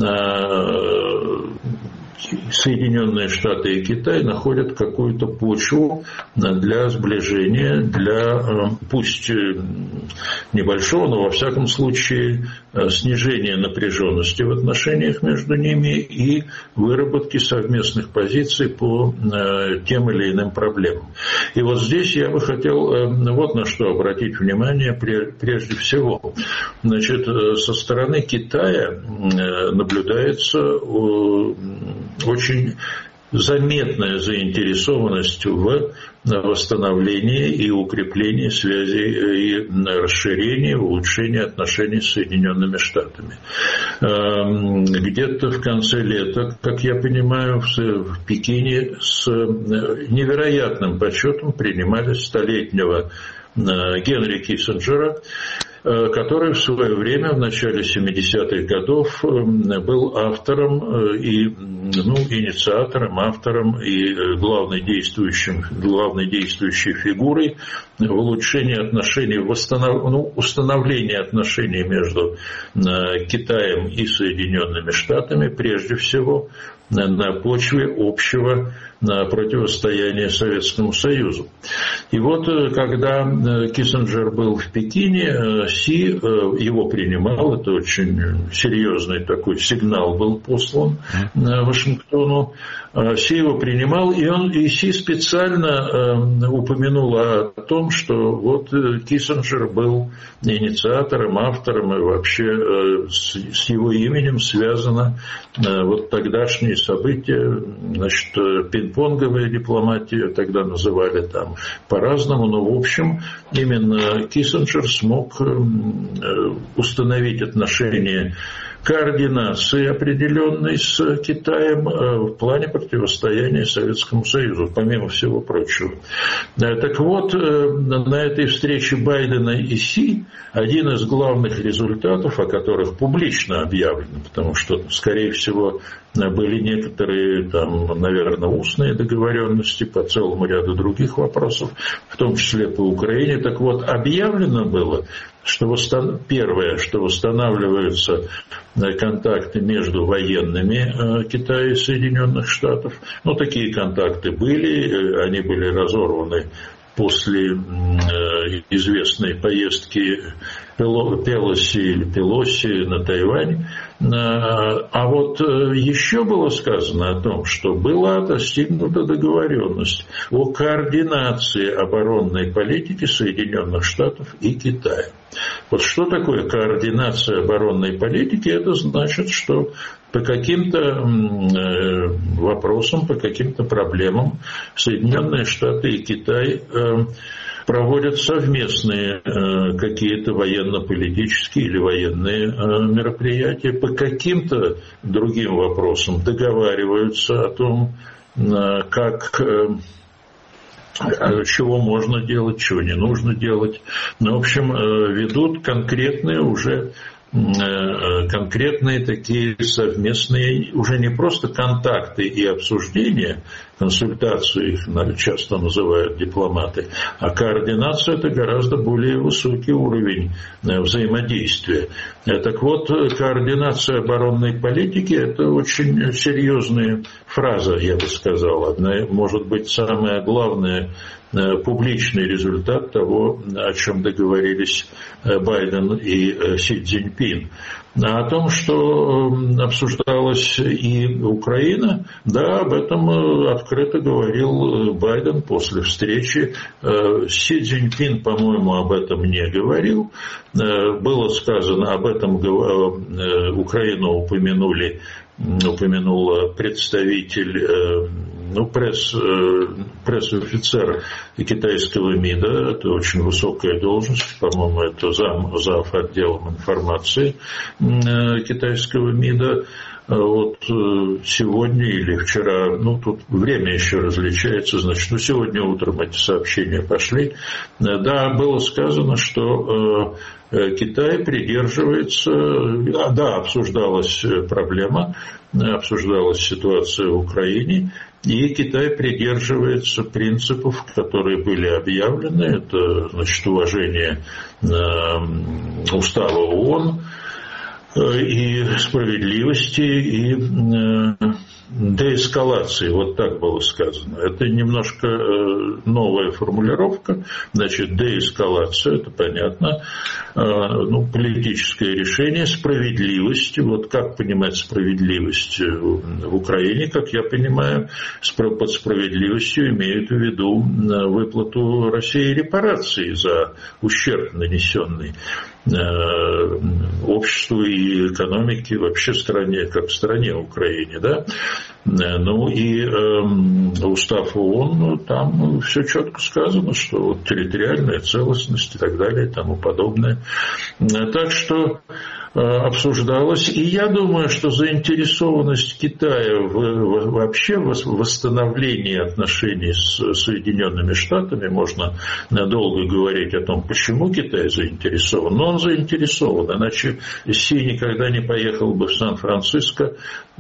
Соединенные Штаты и Китай находят какую-то почву для сближения, для, пусть небольшого, но во всяком случае снижения напряженности в отношениях между ними и выработки совместных позиций по тем или иным проблемам. И вот здесь я бы хотел вот на что обратить внимание прежде всего. Значит, со стороны Китая наблюдается очень заметная заинтересованность в восстановлении и укреплении связей и расширении, улучшении отношений с Соединенными Штатами. Где-то в конце лета, как я понимаю, в Пекине с невероятным почетом принимали столетнего Генри Киссинджера, который в свое время, в начале семидесятых годов, был автором и, ну, инициатором, автором и главной, действующим, главной действующей фигурой в улучшении отношений, восстанов... ну, установлении отношений между Китаем и Соединенными Штатами, прежде всего, на почве общего противостояния Советскому Союзу. И вот, когда Киссинджер был в Пекине, Си его принимал, это очень серьезный такой сигнал был послан Вашингтону. Си его принимал, и он, и Си специально упомянул о том, что вот Киссинджер был инициатором, автором, и вообще с его именем связано вот тогдашние события, значит, пинг-понговая дипломатия, тогда называли там по-разному, но в общем именно Киссинджер смог установить отношения, координации определенной с Китаем в плане противостояния Советскому Союзу, помимо всего прочего. Так вот, на этой встрече Байдена и Си один из главных результатов, о которых публично объявлено, потому что, скорее всего, были некоторые, там, наверное, устные договоренности по целому ряду других вопросов, в том числе по Украине. Так вот, объявлено было, что восстан... первое, что восстанавливаются контакты между военными Китая и Соединенных Штатов. Ну, такие контакты были, они были разорваны после известной поездки Пелоси или Пелоси на Тайвань. А вот еще было сказано о том, что была достигнута договоренность о координации оборонной политики Соединенных Штатов и Китая. Вот что такое координация оборонной политики? Это значит, что по каким-то вопросам, по каким-то проблемам Соединенные Штаты и Китай проводят совместные какие-то военно-политические или военные мероприятия, по каким-то другим вопросам договариваются о том, как, чего можно делать, чего не нужно делать. Ну, в общем, ведут конкретные уже конкретные такие совместные, уже не просто контакты и обсуждения, консультацию, их часто называют дипломаты, а координация – это гораздо более высокий уровень взаимодействия. Так вот, координация оборонной политики – это очень серьезная фраза, я бы сказал. Одна, может быть, самая главная публичный результат того, о чем договорились Байден и Си Цзиньпин. А о том, что обсуждалась и Украина, да, об этом открыто говорил Байден после встречи. Си Цзиньпин, по-моему, об этом не говорил. Было сказано, об этом Украину упомянули, упомянул представитель, ну, пресс, пресс-офицер китайского МИДа, это очень высокая должность, по-моему, это зам, зав. Отделом информации китайского МИДа. Вот сегодня или вчера, ну, тут время еще различается, значит, ну, сегодня утром эти сообщения пошли. Да, было сказано, что Китай придерживается, да, обсуждалась проблема, обсуждалась ситуация в Украине, и Китай придерживается принципов, которые были объявлены. Это, значит, уважение устава ООН и справедливости, и деэскалации, вот так было сказано. Это немножко новая формулировка. Значит, деэскалация, это понятно, ну, политическое решение, справедливость. Вот как понимать справедливость в Украине, как я понимаю, под справедливостью имеют в виду выплату России репараций за ущерб, нанесенный обществу и экономике, вообще стране, как в стране Украине, да. Ну и э, устав ООН, ну, там все четко сказано, что вот территориальная целостность и так далее и тому подобное. Так что э, обсуждалось. И я думаю, что заинтересованность Китая в, в, вообще в восстановлении отношений с Соединенными Штатами, можно долго говорить о том, почему Китай заинтересован, но он заинтересован, иначе Си никогда не поехал бы в Сан-Франциско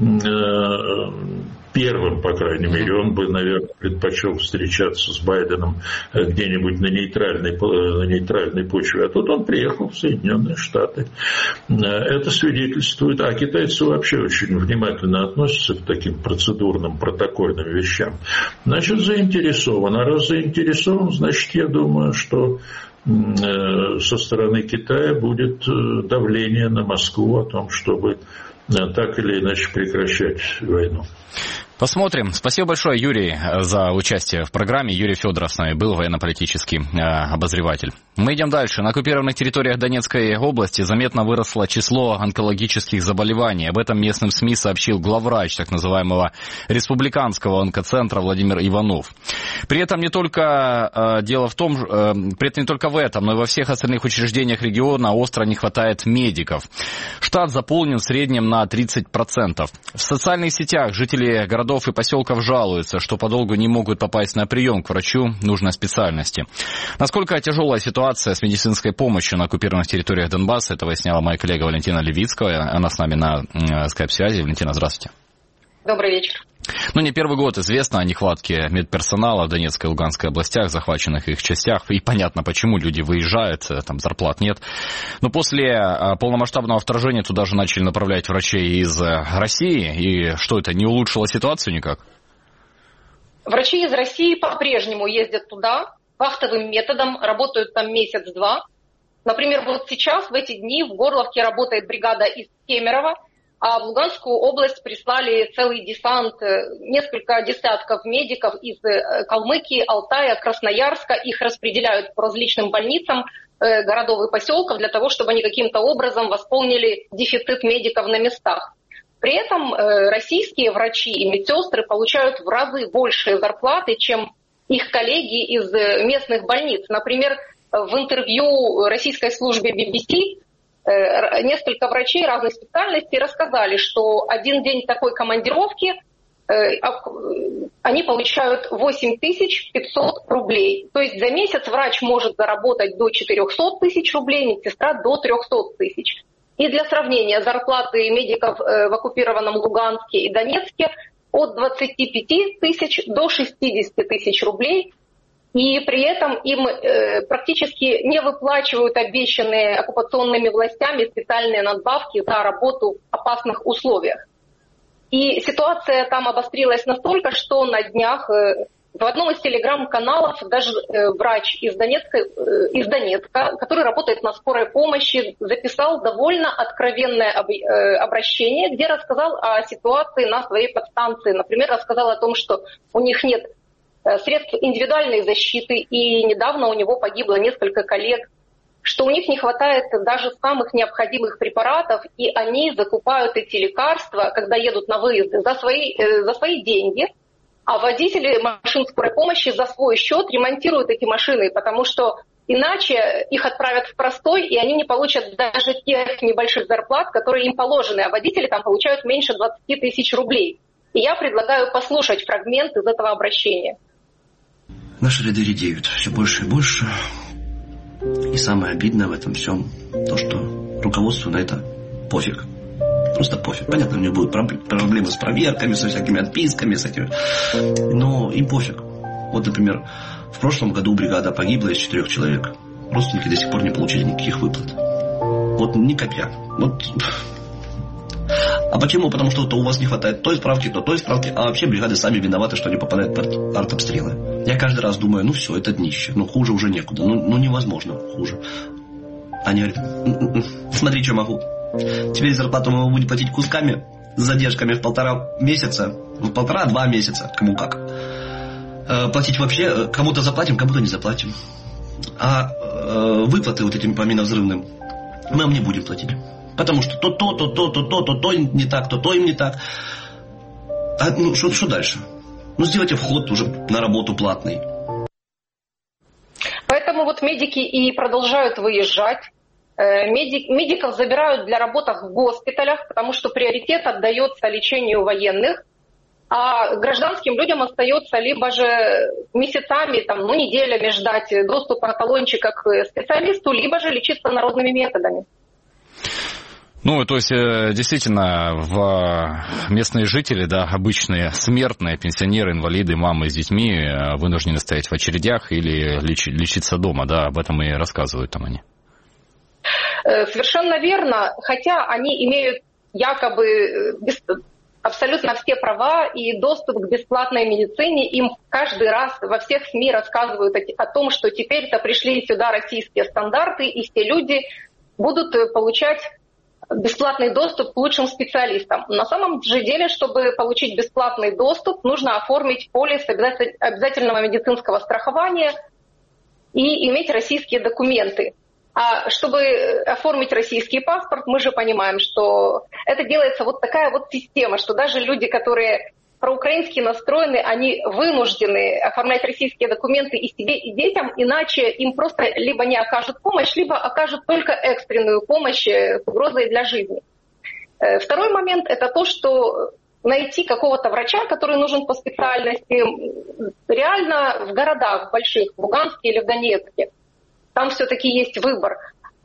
первым, по крайней мере. Он бы, наверное, предпочел встречаться с Байденом где-нибудь на нейтральной, на нейтральной почве. А тут он приехал в Соединенные Штаты. Это свидетельствует... А китайцы вообще очень внимательно относятся к таким процедурным, протокольным вещам. Значит, заинтересован. А раз заинтересован, значит, я думаю, что со стороны Китая будет давление на Москву о том, чтобы так или иначе прекращать войну. Посмотрим. Спасибо большое, Юрий, за участие в программе. Юрий Федоров с нами был, военно-политический э, обозреватель. Мы идем дальше. На оккупированных территориях Донецкой области заметно выросло число онкологических заболеваний. Об этом местным СМИ сообщил главврач так называемого республиканского онкоцентра Владимир Иванов. При этом не только э, дело в том, э, при этом не только в этом, но и во всех остальных учреждениях региона остро не хватает медиков. Штат заполнен в среднем на тридцать процентов. В социальных сетях жители городов и поселков жалуются, что подолгу не могут попасть на прием к врачу нужной специальности. Насколько тяжелая ситуация с медицинской помощью на оккупированных территориях Донбасса, это выясняла моя коллега Валентина Левицкая. Она с нами на скайп-связи. Валентина, здравствуйте. Добрый вечер. Ну, не первый год известно о нехватке медперсонала в Донецкой и Луганской областях, захваченных их частях. И понятно, почему люди выезжают, там зарплат нет. Но после полномасштабного вторжения туда же начали направлять врачей из России. И что это, не улучшило ситуацию никак? Врачи из России по-прежнему ездят туда вахтовым методом, работают там месяц-два. Например, вот сейчас, в эти дни, в Горловке работает бригада из Кемерово, а в Луганскую область прислали целый десант, несколько десятков медиков из Калмыкии, Алтая, Красноярска. Их распределяют по различным больницам городов и поселков для того, чтобы они каким-то образом восполнили дефицит медиков на местах. При этом российские врачи и медсестры получают в разы большие зарплаты, чем их коллеги из местных больниц. Например, в интервью российской службе би би си несколько врачей разных специальностей рассказали, что один день такой командировки они получают восемь тысяч пятьсот рублей. То есть за месяц врач может заработать до четыреста тысяч рублей, медсестра до триста тысяч. И для сравнения, зарплаты медиков в оккупированном Луганске и Донецке от двадцати пяти тысяч до шестидесяти тысяч рублей, и при этом им э, практически не выплачивают обещанные оккупационными властями специальные надбавки за работу в опасных условиях. И ситуация там обострилась настолько, что на днях э, в одном из телеграм-каналов даже э, врач из Донецка, э, из Донецка, который работает на скорой помощи, записал довольно откровенное об, э, обращение, где рассказал о ситуации на своей подстанции. Например, рассказал о том, что у них нет э, средств индивидуальной защиты, и недавно у него погибло несколько коллег, что у них не хватает даже самых необходимых препаратов, и они закупают эти лекарства, когда едут на выезды, за свои, э, за свои деньги, а водители машин скорой помощи за свой счет ремонтируют эти машины, потому что иначе их отправят в простой, и они не получат даже тех небольших зарплат, которые им положены, а водители там получают меньше двадцати тысяч рублей. И я предлагаю послушать фрагмент из этого обращения. Наши ряды редеют все больше и больше. И самое обидное в этом всем то, что руководству на это пофиг. Просто пофиг. Понятно, у них будут проблемы с проверками, со всякими отписками, с этими. Но им пофиг. Вот, например, в прошлом году бригада погибла из четырех человек. Родственники до сих пор не получили никаких выплат. Вот ни копья. Вот. А почему? Потому что то у вас не хватает той справки, то той справки. А вообще бригады сами виноваты, что они попадают под артобстрелы. Я каждый раз думаю, ну все, это днище. Ну хуже уже некуда. Ну, ну невозможно хуже. Они говорят, смотри, что могу. Теперь зарплату мы будем платить кусками, с задержками в полтора месяца, в полтора-два месяца, кому как. Э, платить вообще, кому-то заплатим, кому-то не заплатим. А э, выплаты вот этим по миновзрывным мы вам не будем платить. Потому что то, то, то, то, то, то, то, то им не так, то, то им не так. А ну что дальше? Ну сделайте вход уже на работу платный. Поэтому вот медики и продолжают выезжать. Медик, медиков забирают для работы в госпиталях, потому что приоритет отдается лечению военных, а гражданским людям остается либо же месяцами, там, ну, неделями ждать доступа талончика к специалисту, либо же лечиться народными методами. Ну, то есть, действительно, в местные жители, да, обычные смертные, пенсионеры, инвалиды, мамы с детьми вынуждены стоять в очередях или лечи, лечиться дома, да, об этом и рассказывают там они. Совершенно верно, хотя они имеют якобы без, абсолютно все права и доступ к бесплатной медицине, им каждый раз во всех СМИ рассказывают о, о том, что теперь-то пришли сюда российские стандарты, и все люди будут получать бесплатный доступ к лучшим специалистам. На самом же деле, чтобы получить бесплатный доступ, нужно оформить полис обязательного медицинского страхования и иметь российские документы. А чтобы оформить российский паспорт, мы же понимаем, что это делается вот такая вот система, что даже люди, которые проукраински настроены, они вынуждены оформлять российские документы и себе, и детям, иначе им просто либо не окажут помощь, либо окажут только экстренную помощь с угрозой для жизни. Второй момент – это то, что найти какого-то врача, который нужен по специальности, реально в городах больших, в Луганске или в Донецке. Там все-таки есть выбор.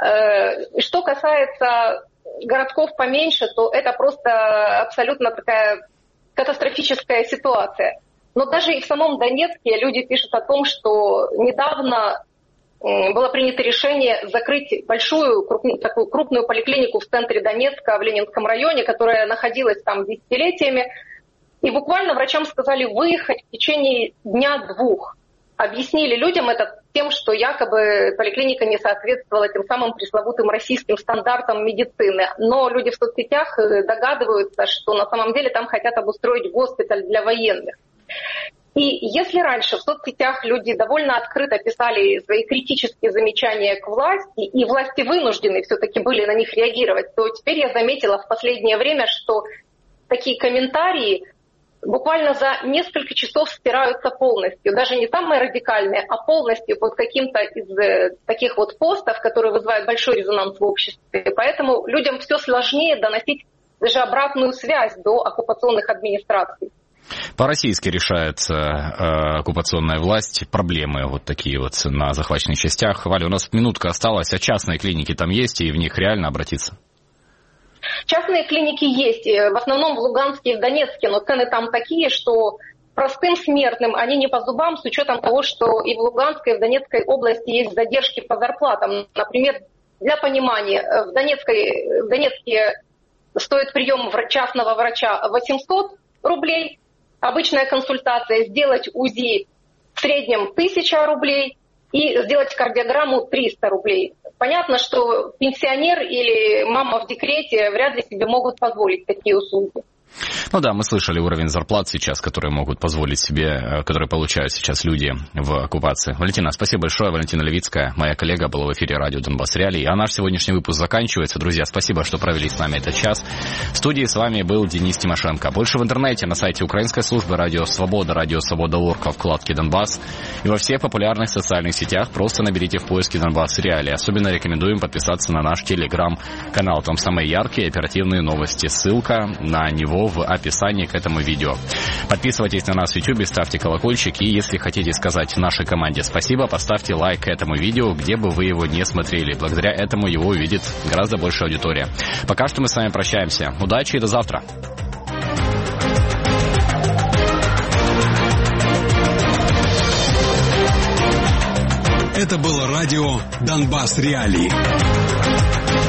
Что касается городков поменьше, то это просто абсолютно такая катастрофическая ситуация. Но даже и в самом Донецке люди пишут о том, что недавно было принято решение закрыть большую, крупную, такую крупную поликлинику в центре Донецка, в Ленинском районе, которая находилась там десятилетиями. И буквально врачам сказали выехать в течение дня-двух. Объяснили людям это тем, что якобы поликлиника не соответствовала тем самым пресловутым российским стандартам медицины. Но люди в соцсетях догадываются, что на самом деле там хотят обустроить госпиталь для военных. И если раньше в соцсетях люди довольно открыто писали свои критические замечания к власти, и власти вынуждены все-таки были на них реагировать, то теперь я заметила в последнее время, что такие комментарии буквально за несколько часов стираются полностью. Даже не самые радикальные, а полностью под каким-то из э, таких вот постов, которые вызывают большой резонанс в обществе. Поэтому людям все сложнее доносить даже обратную связь до оккупационных администраций. По-российски решает э, оккупационная власть проблемы вот такие вот на захваченных частях. Валя, у нас минутка осталась, а частные клиники там есть, и в них реально обратиться? Частные клиники есть, в основном в Луганске и в Донецке, но цены там такие, что простым смертным они не по зубам, с учетом того, что и в Луганской, и в Донецкой области есть задержки по зарплатам. Например, для понимания, в, Донецкой, в Донецке стоит прием частного врача восемьсот рублей, обычная консультация, сделать УЗИ в среднем тысяча рублей и сделать кардиограмму триста рублей. Понятно, что пенсионер или мама в декрете вряд ли себе могут позволить такие услуги. Ну да, мы слышали уровень зарплат сейчас, которые могут позволить себе, которые получают сейчас люди в оккупации. Валентина, спасибо большое. Валентина Левицкая, моя коллега, была в эфире радио Донбасс Реалии. А наш сегодняшний выпуск заканчивается. Друзья, спасибо, что провели с нами этот час. В студии с вами был Денис Тимошенко. Больше в интернете на сайте Украинской службы Радио Свобода, Радио Свобода точка орг во вкладке Донбасс. И во всех популярных социальных сетях просто наберите в поиске Донбасс Реалии. Особенно рекомендуем подписаться на наш телеграм-канал. Там самые яркие оперативные новости. Ссылка на него в описании к этому видео. Подписывайтесь на нас в YouTube, ставьте колокольчик, и если хотите сказать нашей команде спасибо, поставьте лайк этому видео, где бы вы его не смотрели. Благодаря этому его увидит гораздо больше аудитория. Пока что мы с вами прощаемся. Удачи и до завтра. Это было радио Донбасс Реалии.